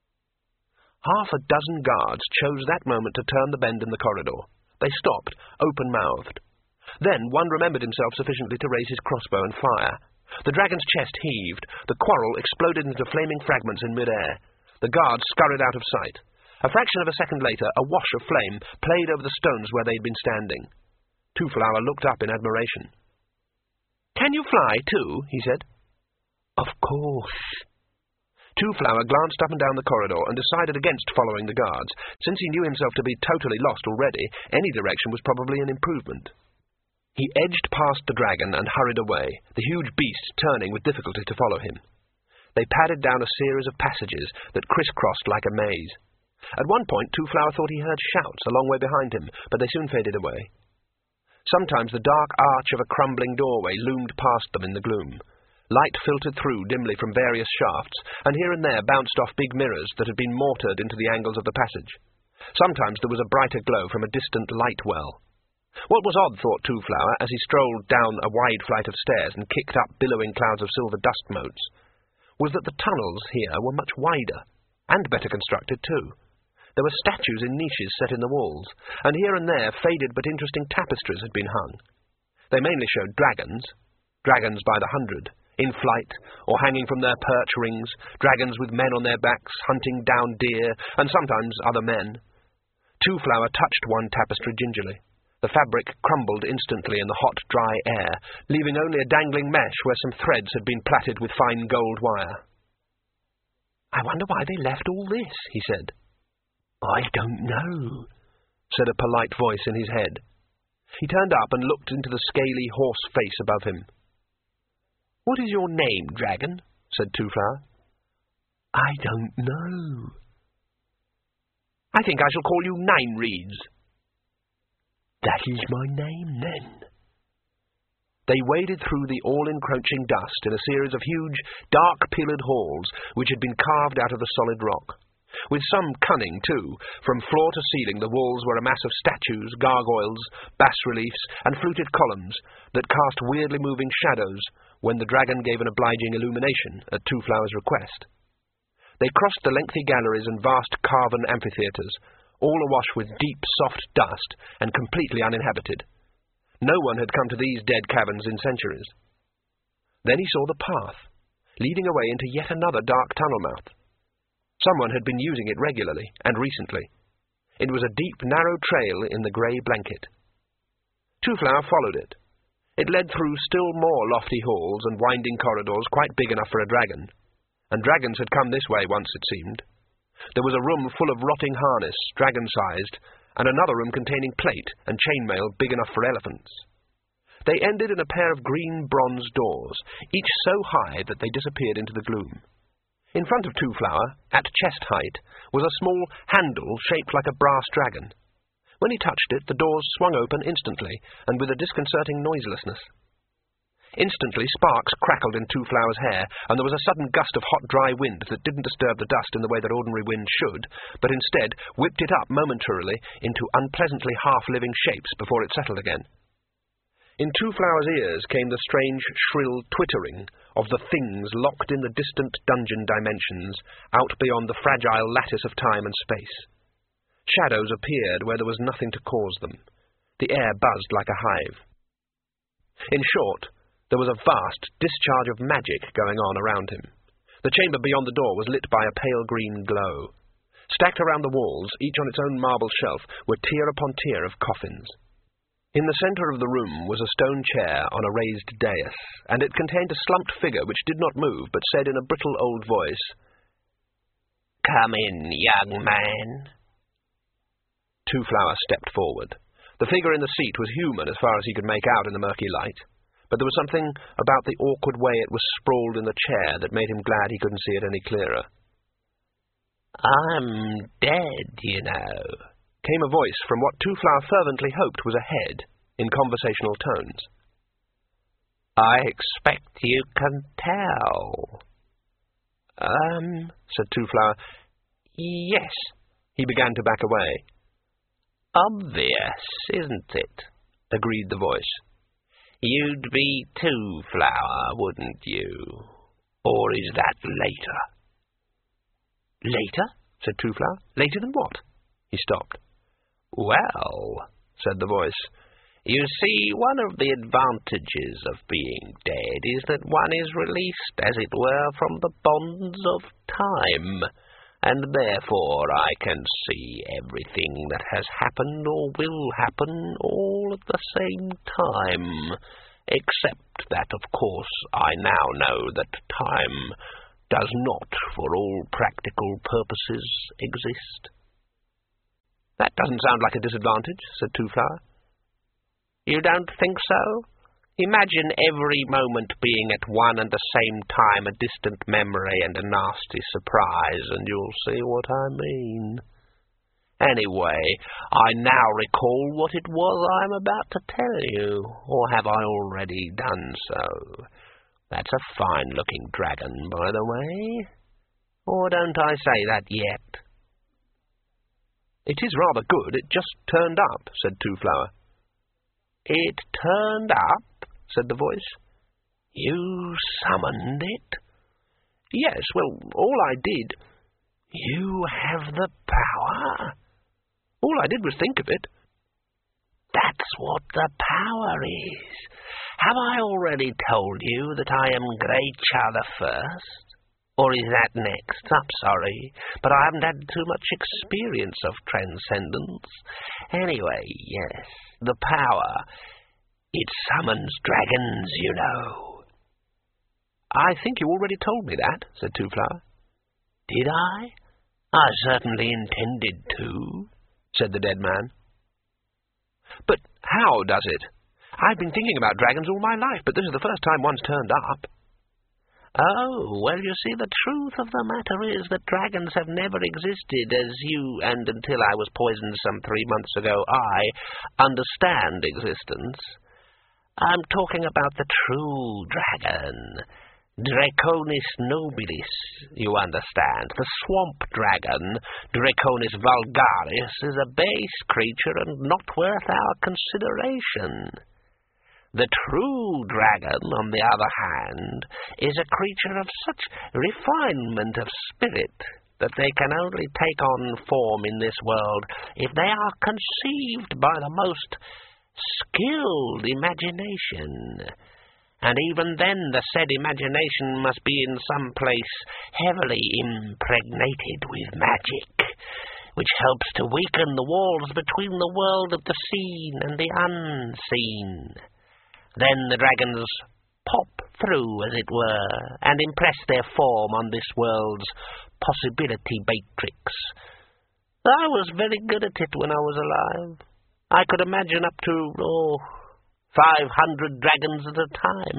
Half a dozen guards chose that moment to turn the bend in the corridor. They stopped, open-mouthed. Then one remembered himself sufficiently to raise his crossbow and fire. The dragon's chest heaved. The quarrel exploded into flaming fragments in mid-air. The guards scurried out of sight. A fraction of a second later, a wash of flame played over the stones where they'd been standing. Two-Flower looked up in admiration. "Can you fly, too?" he said. "Of course." Two-Flower glanced up and down the corridor and decided against following the guards. Since he knew himself to be totally lost already, any direction was probably an improvement. He edged past the dragon and hurried away, the huge beast turning with difficulty to follow him. They padded down a series of passages that crisscrossed like a maze. At one point, Two-Flower thought he heard shouts a long way behind him, but they soon faded away. Sometimes the dark arch of a crumbling doorway loomed past them in the gloom. Light filtered through dimly from various shafts, and here and there bounced off big mirrors that had been mortared into the angles of the passage. Sometimes there was a brighter glow from a distant light well. What was odd, thought Two-Flower, as he strolled down a wide flight of stairs and kicked up billowing clouds of silver dust motes, was that the tunnels here were much wider, and better constructed too. There were statues in niches set in the walls, and here and there faded but interesting tapestries had been hung. They mainly showed dragons by the hundred, in flight, or hanging from their perch rings, dragons with men on their backs, hunting down deer, and sometimes other men. Two-Flower touched one tapestry gingerly. The fabric crumbled instantly in the hot, dry air, leaving only a dangling mesh where some threads had been plaited with fine gold wire. "I wonder why they left all this," he said. "I don't know," said a polite voice in his head. He turned up and looked into the scaly horse face above him. "What is your name, dragon?" said Two-Flower. "I don't know." "I think I shall call you Nine-Reeds." "That is my name, then." They waded through the all-encroaching dust in a series of huge, dark-pillared halls which had been carved out of the solid rock. With some cunning, too, from floor to ceiling the walls were a mass of statues, gargoyles, bas-reliefs, and fluted columns that cast weirdly moving shadows when the dragon gave an obliging illumination at Two-Flower's request. They crossed the lengthy galleries and vast carven amphitheatres, all awash with deep, soft dust and completely uninhabited. No one had come to these dead caverns in centuries. Then he saw the path, leading away into yet another dark tunnel mouth. Someone had been using it regularly, and recently. It was a deep, narrow trail in the grey blanket. Two-Flower followed it. It led through still more lofty halls and winding corridors quite big enough for a dragon. And dragons had come this way once, it seemed. There was a room full of rotting harness, dragon-sized, and another room containing plate and chainmail big enough for elephants. They ended in a pair of green bronze doors, each so high that they disappeared into the gloom. In front of Two-Flower, at chest height, was a small handle shaped like a brass dragon. When he touched it, the doors swung open instantly, and with a disconcerting noiselessness. Instantly, sparks crackled in Two-Flower's hair, and there was a sudden gust of hot, dry wind that didn't disturb the dust in the way that ordinary wind should, but instead whipped it up momentarily into unpleasantly half-living shapes before it settled again. In Two-Flower's ears came the strange, shrill twittering of the things locked in the distant dungeon dimensions, out beyond the fragile lattice of time and space. Shadows appeared where there was nothing to cause them. The air buzzed like a hive. In short, there was a vast discharge of magic going on around him. The chamber beyond the door was lit by a pale green glow. Stacked around the walls, each on its own marble shelf, were tier upon tier of coffins. In the centre of the room was a stone chair on a raised dais, and it contained a slumped figure which did not move, but said in a brittle old voice, "Come in, young man." Two-Flower stepped forward. The figure in the seat was human as far as he could make out in the murky light, but there was something about the awkward way it was sprawled in the chair that made him glad he couldn't see it any clearer. "I'm dead, you know," came a voice from what Two-Flower fervently hoped was ahead, in conversational tones. "I expect you can tell." Said Two-Flower. "Yes." He began to back away. "Obvious, isn't it?" agreed the voice. "You'd be Two-Flower, wouldn't you? Or is that later?" "Later?" said Two-Flower. "Later than what?" He stopped. "Well," said the voice, "you see, one of the advantages of being dead is that one is released, as it were, from the bonds of time, and therefore I can see everything that has happened or will happen all at the same time, Except that, of course, I now know that time does not, for all practical purposes, exist. That doesn't sound like a disadvantage, said Two-Flower. You don't think so? Imagine every moment being at one and the same time a distant memory and a nasty surprise, and you'll see what I mean. Anyway, I now recall what it was I'm about to tell you, or have I already done so? That's a fine-looking dragon, by the way. Or don't I say that yet? It is rather good. It just turned up, said Two-Flower. It turned up, said the voice. You summoned it? Yes, well, all I did... You have the power? All I did was think of it. That's what the power is. Have I already told you that I am Grecha the First? Or is that next? I'm sorry, but I haven't had too much experience of transcendence. Anyway, yes, the power. It summons dragons, you know. I think you already told me that, said Two-Flower. Did I? I certainly intended to, said the dead man. But how does it? I've been thinking about dragons all my life, but this is the first time one's turned up. Oh, well, you see, the truth of the matter is that dragons have never existed as you, and until I was poisoned some 3 months ago, I understand existence. I'm talking about the true dragon. Draconis nobilis, you understand. The swamp dragon, Draconis vulgaris, is a base creature and not worth our consideration. The true dragon, on the other hand, is a creature of such refinement of spirit that they can only take on form in this world if they are conceived by the most skilled imagination. And even then the said imagination must be in some place heavily impregnated with magic, which helps to weaken the walls between the world of the seen and the unseen. Then the dragons pop through, as it were, and impress their form on this world's possibility matrix. I was very good at it when I was alive. I could imagine up to, 500 dragons at a time.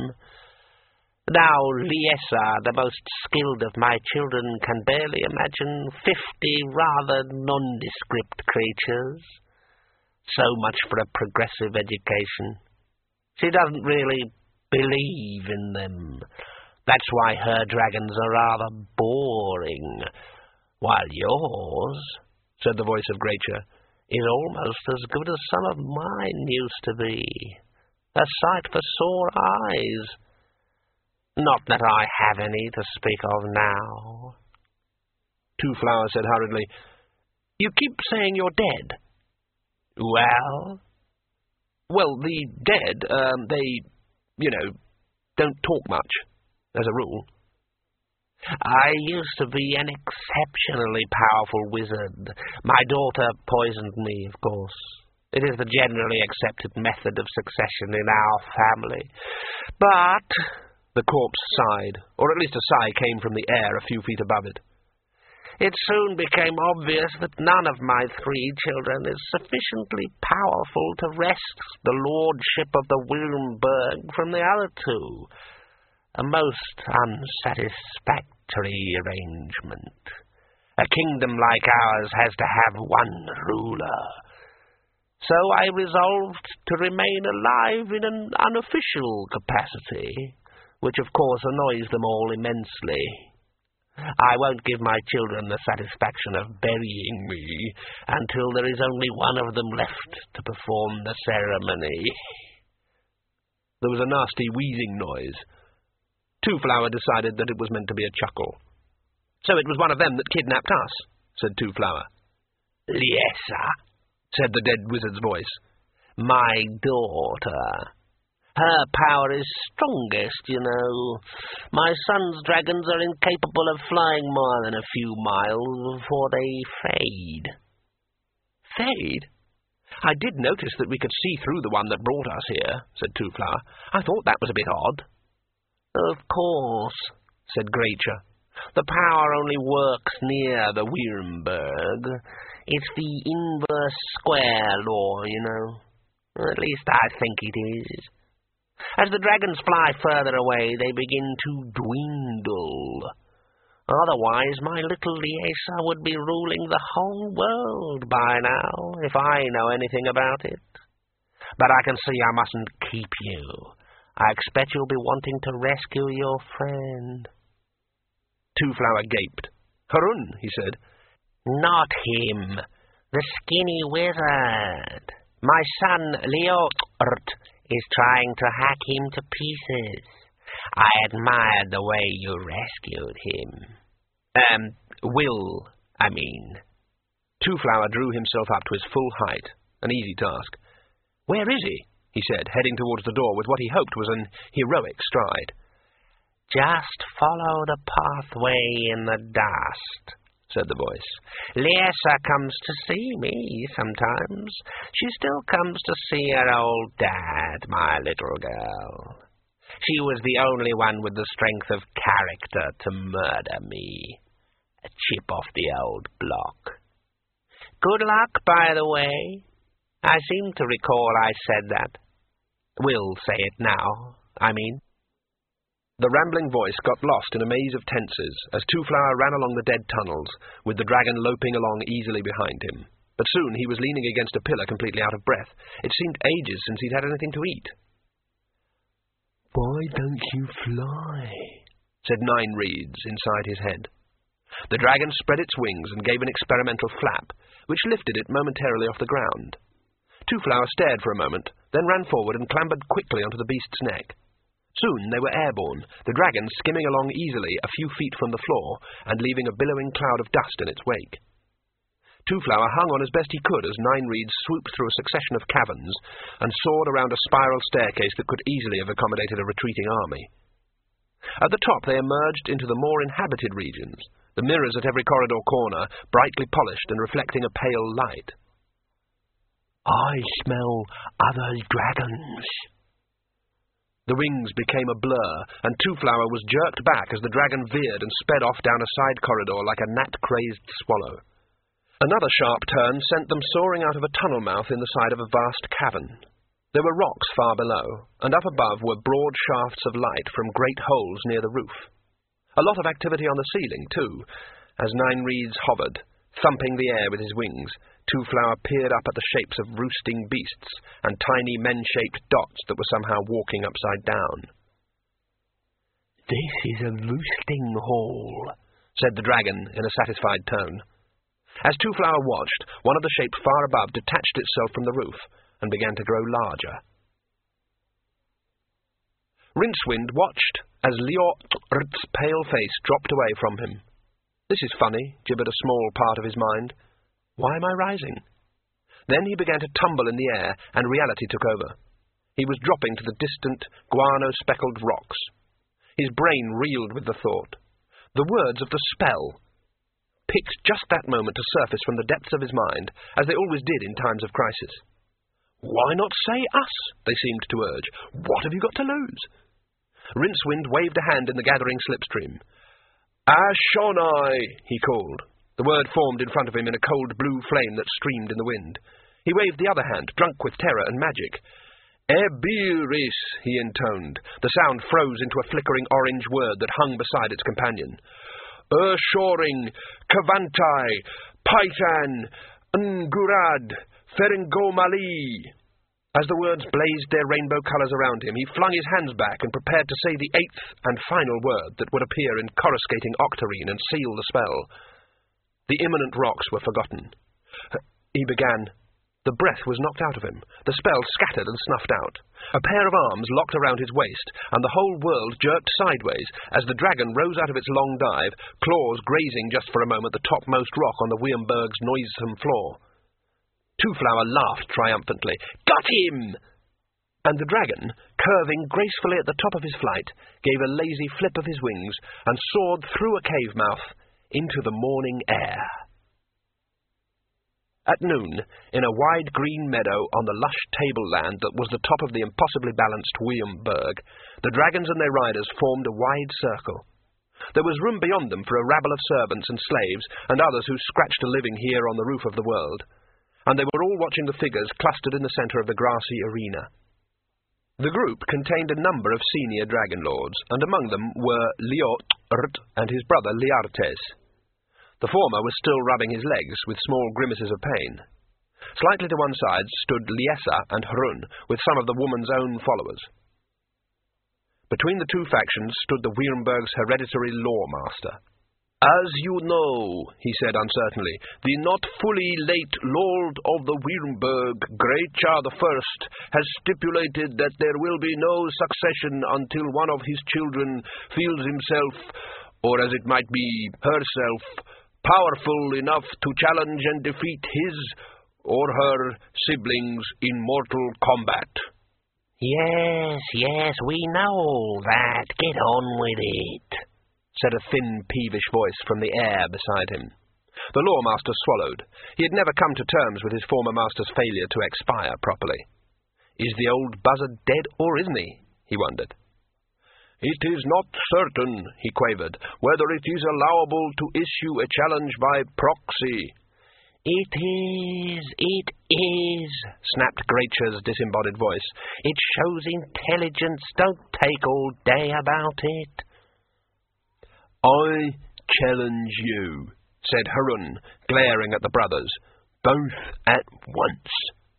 Now Liesa, the most skilled of my children, can barely imagine 50 rather nondescript creatures. So much for a progressive education. She doesn't really believe in them. That's why her dragons are rather boring, while yours, said the voice of Grecha, is almost as good as some of mine used to be. A sight for sore eyes. Not that I have any to speak of now. Two-Flower said hurriedly, You keep saying you're dead. Well? Well, the dead, they, don't talk much, as a rule. I used to be an exceptionally powerful wizard. My daughter poisoned me, of course. It is the generally accepted method of succession in our family. But the corpse sighed, or at least a sigh came from the air a few feet above it. It soon became obvious that none of my 3 children is sufficiently powerful to wrest the lordship of the Wilmberg from the other 2. A most unsatisfactory arrangement. A kingdom like ours has to have one ruler. So I resolved to remain alive in an unofficial capacity, which of course annoys them all immensely. I won't give my children the satisfaction of burying me until there is only one of them left to perform the ceremony. There was a nasty wheezing noise. Two-Flower decided that it was meant to be a chuckle. So it was one of them that kidnapped us, said Two-Flower. Liesa, said the dead wizard's voice. My daughter. Her power is strongest, you know. My son's dragons are incapable of flying more than a few miles before they fade. Fade? "I did notice that we could see through the one that brought us here," said Two-Flower. "I thought that was a bit odd." "Of course," said Gracher. "The power only works near the Wyrmberg. It's the inverse square law, you know. At least I think it is. As the dragons fly further away, they begin to dwindle. Otherwise, my little Liesa would be ruling the whole world by now, if I know anything about it. But I can see I mustn't keep you. I expect you'll be wanting to rescue your friend." Two-Flower gaped. "Harun," he said. "Not him. The skinny wizard. My son, Leort, is trying to hack him to pieces. I admired the way you rescued him. Will, I mean." Two-Flower drew himself up to his full height, an easy task. "Where is he?" said, heading towards the door with what he hoped was an heroic stride. "Just follow the pathway in the dust," said the voice. "Liesa comes to see me sometimes. She still comes to see her old dad, my little girl. She was the only one with the strength of character to murder me. A chip off the old block. Good luck, by the way. I seem to recall I said that. We'll say it now, I mean." The rambling voice got lost in a maze of tenses as Two-Flower ran along the dead tunnels, with the dragon loping along easily behind him. But soon he was leaning against a pillar completely out of breath. It seemed ages since he'd had anything to eat. "Why don't you fly?" said Nine Reeds inside his head. The dragon spread its wings and gave an experimental flap, which lifted it momentarily off the ground. Two-Flower stared for a moment, then ran forward and clambered quickly onto the beast's neck. Soon they were airborne, the dragon skimming along easily a few feet from the floor and leaving a billowing cloud of dust in its wake. Two-Flower hung on as best he could as Nine Reeds swooped through a succession of caverns and soared around a spiral staircase that could easily have accommodated a retreating army. At the top they emerged into the more inhabited regions, the mirrors at every corridor corner brightly polished and reflecting a pale light. "I smell other dragons." The wings became a blur, and Two-Flower was jerked back as the dragon veered and sped off down a side corridor like a gnat-crazed swallow. Another sharp turn sent them soaring out of a tunnel mouth in the side of a vast cavern. There were rocks far below, and up above were broad shafts of light from great holes near the roof. A lot of activity on the ceiling, too. As Nine Reeds hovered, thumping the air with his wings, Two-Flower peered up at the shapes of roosting beasts and tiny men-shaped dots that were somehow walking upside down. "This is a roosting hall," said the dragon in a satisfied tone. As Two-Flower watched, one of the shapes far above detached itself from the roof and began to grow larger. Rincewind watched as Leort's pale face dropped away from him. "This is funny," gibbered a small part of his mind. "Why am I rising?" Then he began to tumble in the air, and reality took over. He was dropping to the distant, guano-speckled rocks. His brain reeled with the thought. The words of the spell picked just that moment to surface from the depths of his mind, as they always did in times of crisis. "Why not say us?" they seemed to urge. "What have you got to lose?" Rincewind waved a hand in the gathering slipstream. "Ashonai," he called. The word formed in front of him in a cold blue flame that streamed in the wind. He waved the other hand, drunk with terror and magic. "Ebiris," he intoned. The sound froze into a flickering orange word that hung beside its companion. "Urshoring, Kavantai, Paitan, Ngurad, Feringomali." As the words blazed their rainbow colours around him, he flung his hands back and prepared to say the eighth and final word that would appear in coruscating octarine and seal the spell. The imminent rocks were forgotten. He began. The breath was knocked out of him. The spell scattered and snuffed out. A pair of arms locked around his waist, and the whole world jerked sideways as the dragon rose out of its long dive, claws grazing just for a moment the topmost rock on the Wyrmberg's noisome floor. Two-Flower laughed triumphantly. "Got him!" And the dragon, curving gracefully at the top of his flight, gave a lazy flip of his wings and soared through a cave mouth into the morning air. At noon, in a wide green meadow on the lush tableland that was the top of the impossibly balanced Wilmberg, the dragons and their riders formed a wide circle. There was room beyond them for a rabble of servants and slaves and others who scratched a living here on the roof of the world, and they were all watching the figures clustered in the centre of the grassy arena. The group contained a number of senior dragon lords, and among them were Liort and his brother Liartes. The former was still rubbing his legs, with small grimaces of pain. Slightly to one side stood Liesa and Hrun, with some of the woman's own followers. Between the two factions stood the Wilmberg's hereditary lawmaster. "As you know," he said uncertainly, "the not fully late Lord of the Wilmberg, Greatsha I, has stipulated that there will be no succession until one of his children feels himself, or as it might be, herself, powerful enough to challenge and defeat his or her siblings in mortal combat." Yes, we know all that. Get on with it, said a thin, peevish voice from the air beside him. The lawmaster swallowed. He had never come to terms with his former master's failure to expire properly. Is the old buzzard dead, or isn't he? He wondered. "It is not certain," he quavered, "whether it is allowable to issue a challenge by proxy." It is, snapped Greatsha's disembodied voice. "It shows intelligence. Don't take all day about it." "I challenge you," said Hrun, glaring at the brothers, "both at once."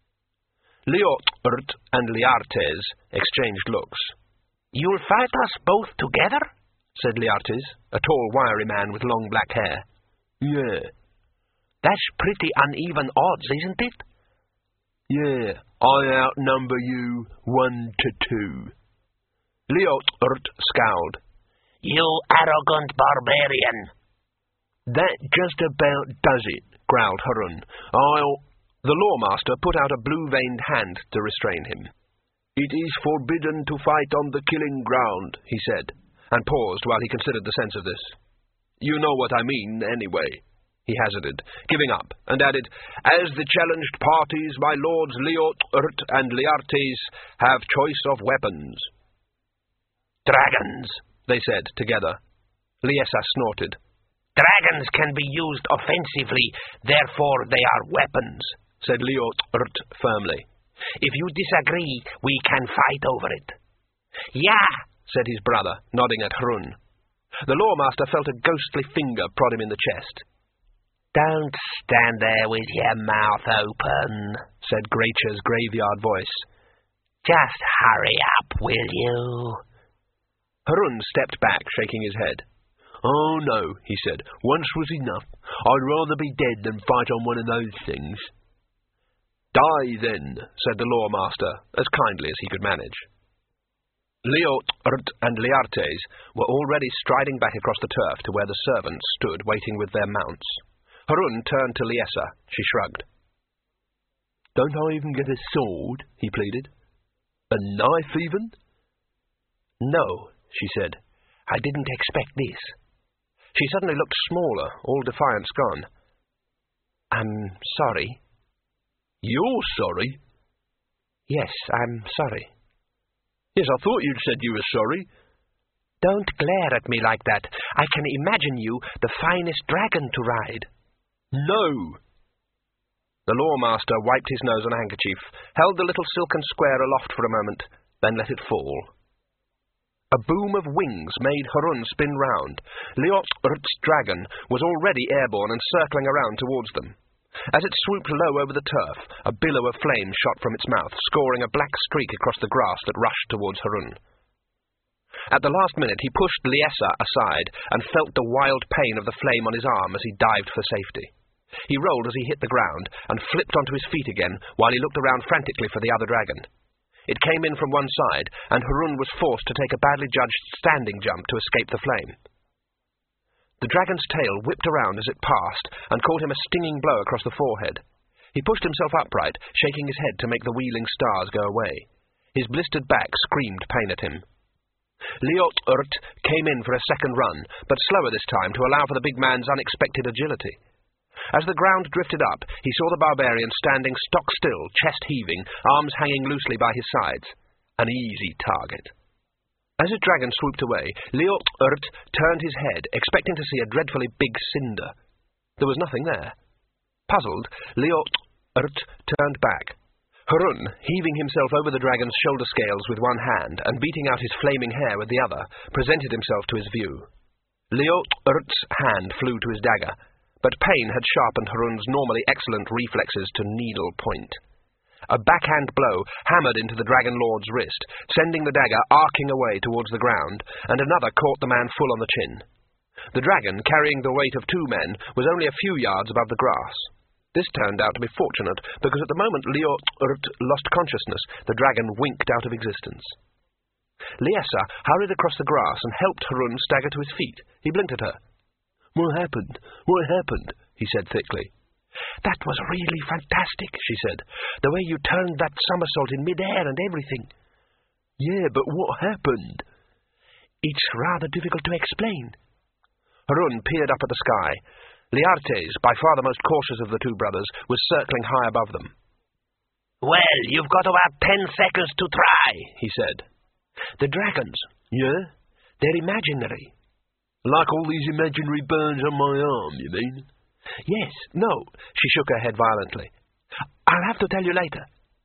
Liort and Liartes exchanged looks. "You'll fight us both together?" said Liartes, a tall, wiry man with long black hair. "Yeah." "That's pretty uneven odds, isn't it?" "Yeah, I outnumber you 1-2. Liort scowled. "You arrogant barbarian." "That just about does it," growled Hrun. The lawmaster put out a blue-veined hand to restrain him. "It is forbidden to fight on the killing ground," he said, and paused while he considered the sense of this. "You know what I mean, anyway," he hazarded, giving up, and added, "As the challenged parties, my lords Liort and Liartes have choice of weapons." "Dragons," they said together. Liesa snorted. "Dragons can be used offensively, therefore they are weapons," said Liort firmly. "If you disagree, we can fight over it." "Yeah," said his brother, nodding at Hrun. The lawmaster felt a ghostly finger prod him in the chest. "Don't stand there with your mouth open," said Greatsha's graveyard voice. "Just hurry up, will you?" Hrun stepped back, shaking his head. "Oh, no," he said. "Once was enough. I'd rather be dead than fight on one of those things." "Die, then," said the lawmaster, as kindly as he could manage. Liort and Liartes were already striding back across the turf to where the servants stood waiting with their mounts. Hrun turned to Liesa. She shrugged. "Don't I even get a sword?" he pleaded. "A knife, even?" "No," she said. "I didn't expect this." She suddenly looked smaller, all defiance gone. "I'm sorry." "You're sorry?" "Yes, I'm sorry." "Yes, I thought you'd said you were sorry." "Don't glare at me like that. I can imagine you the finest dragon to ride." "No." The lawmaster wiped his nose on a handkerchief, held the little silken square aloft for a moment, then let it fall. A boom of wings made Hrun spin round. Liort's dragon was already airborne and circling around towards them. As it swooped low over the turf, a billow of flame shot from its mouth, scoring a black streak across the grass that rushed towards Hrun. At the last minute he pushed Liesa aside and felt the wild pain of the flame on his arm as he dived for safety. He rolled as he hit the ground and flipped onto his feet again while he looked around frantically for the other dragon. It came in from one side, and Hrun was forced to take a badly judged standing jump to escape the flame. The dragon's tail whipped around as it passed and caught him a stinging blow across the forehead. He pushed himself upright, shaking his head to make the wheeling stars go away. His blistered back screamed pain at him. Liort came in for a second run, but slower this time to allow for the big man's unexpected agility. As the ground drifted up, he saw the barbarian standing stock still, chest heaving, arms hanging loosely by his sides. An easy target. As his dragon swooped away, Liort turned his head, expecting to see a dreadfully big cinder. There was nothing there. Puzzled, Liort turned back. Harun, heaving himself over the dragon's shoulder scales with one hand and beating out his flaming hair with the other, presented himself to his view. Liort's hand flew to his dagger, but pain had sharpened Harun's normally excellent reflexes to needle point. A backhand blow hammered into the Dragon Lord's wrist, sending the dagger arcing away towards the ground, and another caught the man full on the chin. The dragon, carrying the weight of 2 men, was only a few yards above the grass. This turned out to be fortunate, because at the moment Liort lost consciousness, the dragon winked out of existence. Liesa hurried across the grass and helped Harun stagger to his feet. He blinked at her. "What happened? What happened?" he said thickly. "That was really fantastic," she said. "The way you turned that somersault in mid-air and everything." "Yeah, but what happened?" "It's rather difficult to explain." Harun peered up at the sky. Liartes, by far the most cautious of the 2 brothers, was circling high above them. "Well, you've got about 10 seconds to try," he said. "The dragons." "Yeah? "They're imaginary." "Like all these imaginary burns on my arm, you mean?" "Yes." "No." She shook her head violently. "I'll have to tell you later."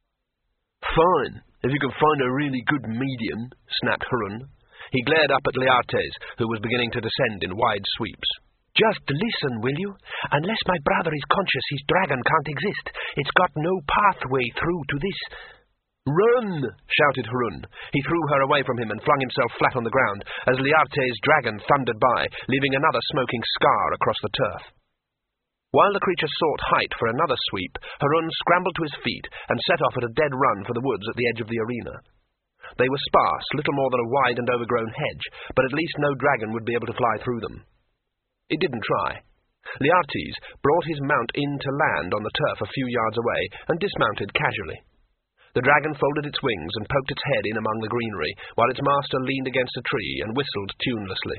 "Fine, if you can find a really good medium," snapped Harun. He glared up at Liartes, who was beginning to descend in wide sweeps. "Just listen, will you? Unless my brother is conscious, his dragon can't exist. It's got no pathway through to this." "Run!" shouted Harun. He threw her away from him and flung himself flat on the ground, as Liartes' dragon thundered by, leaving another smoking scar across the turf. While the creature sought height for another sweep, Harun scrambled to his feet and set off at a dead run for the woods at the edge of the arena. They were sparse, little more than a wide and overgrown hedge, but at least no dragon would be able to fly through them. It didn't try. Liartes brought his mount in to land on the turf a few yards away and dismounted casually. The dragon folded its wings and poked its head in among the greenery, while its master leaned against a tree and whistled tunelessly.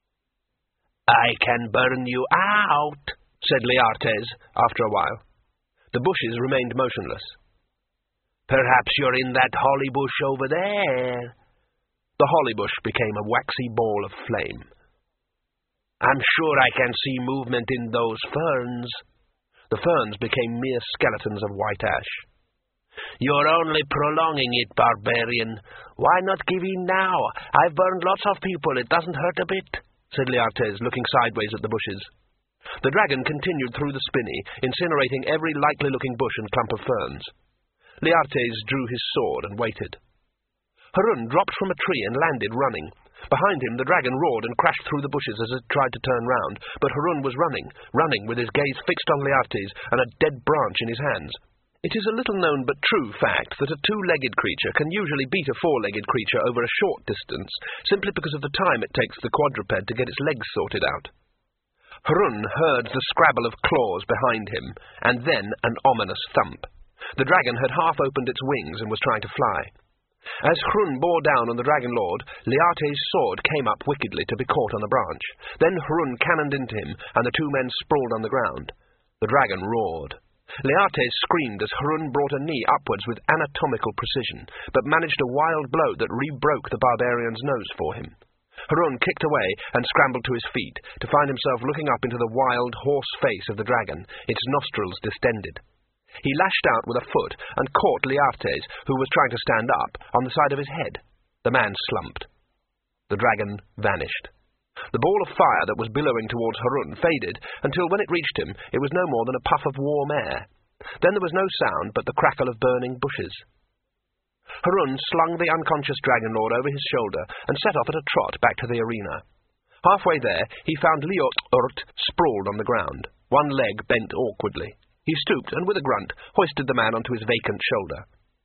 "I can burn you out," said Liartes after a while. The bushes remained motionless. "Perhaps you're in that holly bush over there." The holly bush became a waxy ball of flame. "I'm sure I can see movement in those ferns." The ferns became mere skeletons of white ash. "You're only prolonging it, barbarian. Why not give in now? I've burned lots of people. It doesn't hurt a bit," said Liartes, looking sideways at the bushes. The dragon continued through the spinney, incinerating every likely-looking bush and clump of ferns. Liartes drew his sword and waited. Harun dropped from a tree and landed, running. Behind him, the dragon roared and crashed through the bushes as it tried to turn round, but Harun was running with his gaze fixed on Liartes and a dead branch in his hands. It is a little-known but true fact that a 2-legged creature can usually beat a 4-legged creature over a short distance, simply because of the time it takes the quadruped to get its legs sorted out. Harun heard the scrabble of claws behind him, and then an ominous thump. The dragon had half-opened its wings and was trying to fly. As Harun bore down on the Dragon Lord, Liartes' sword came up wickedly to be caught on the branch. Then Harun cannoned into him, and the 2 men sprawled on the ground. The dragon roared. Liartes screamed as Harun brought a knee upwards with anatomical precision, but managed a wild blow that re-broke the barbarian's nose for him. Harun kicked away and scrambled to his feet, to find himself looking up into the wild, hoarse face of the dragon, its nostrils distended. He lashed out with a foot and caught Liartes, who was trying to stand up, on the side of his head. The man slumped. The dragon vanished. The ball of fire that was billowing towards Harun faded, until when it reached him, it was no more than a puff of warm air. Then there was no sound but the crackle of burning bushes. Harun slung the unconscious Dragon Lord over his shoulder and set off at a trot back to the arena. Halfway there, he found Liort sprawled on the ground, one leg bent awkwardly. He stooped, and with a grunt, hoisted the man onto his vacant shoulder.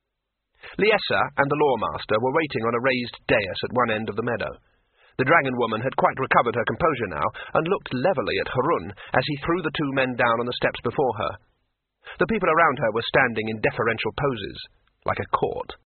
Liesa and the lawmaster were waiting on a raised dais at one end of the meadow. The dragon woman had quite recovered her composure now, and looked levelly at Harun as he threw the 2 men down on the steps before her. The people around her were standing in deferential poses, like a court.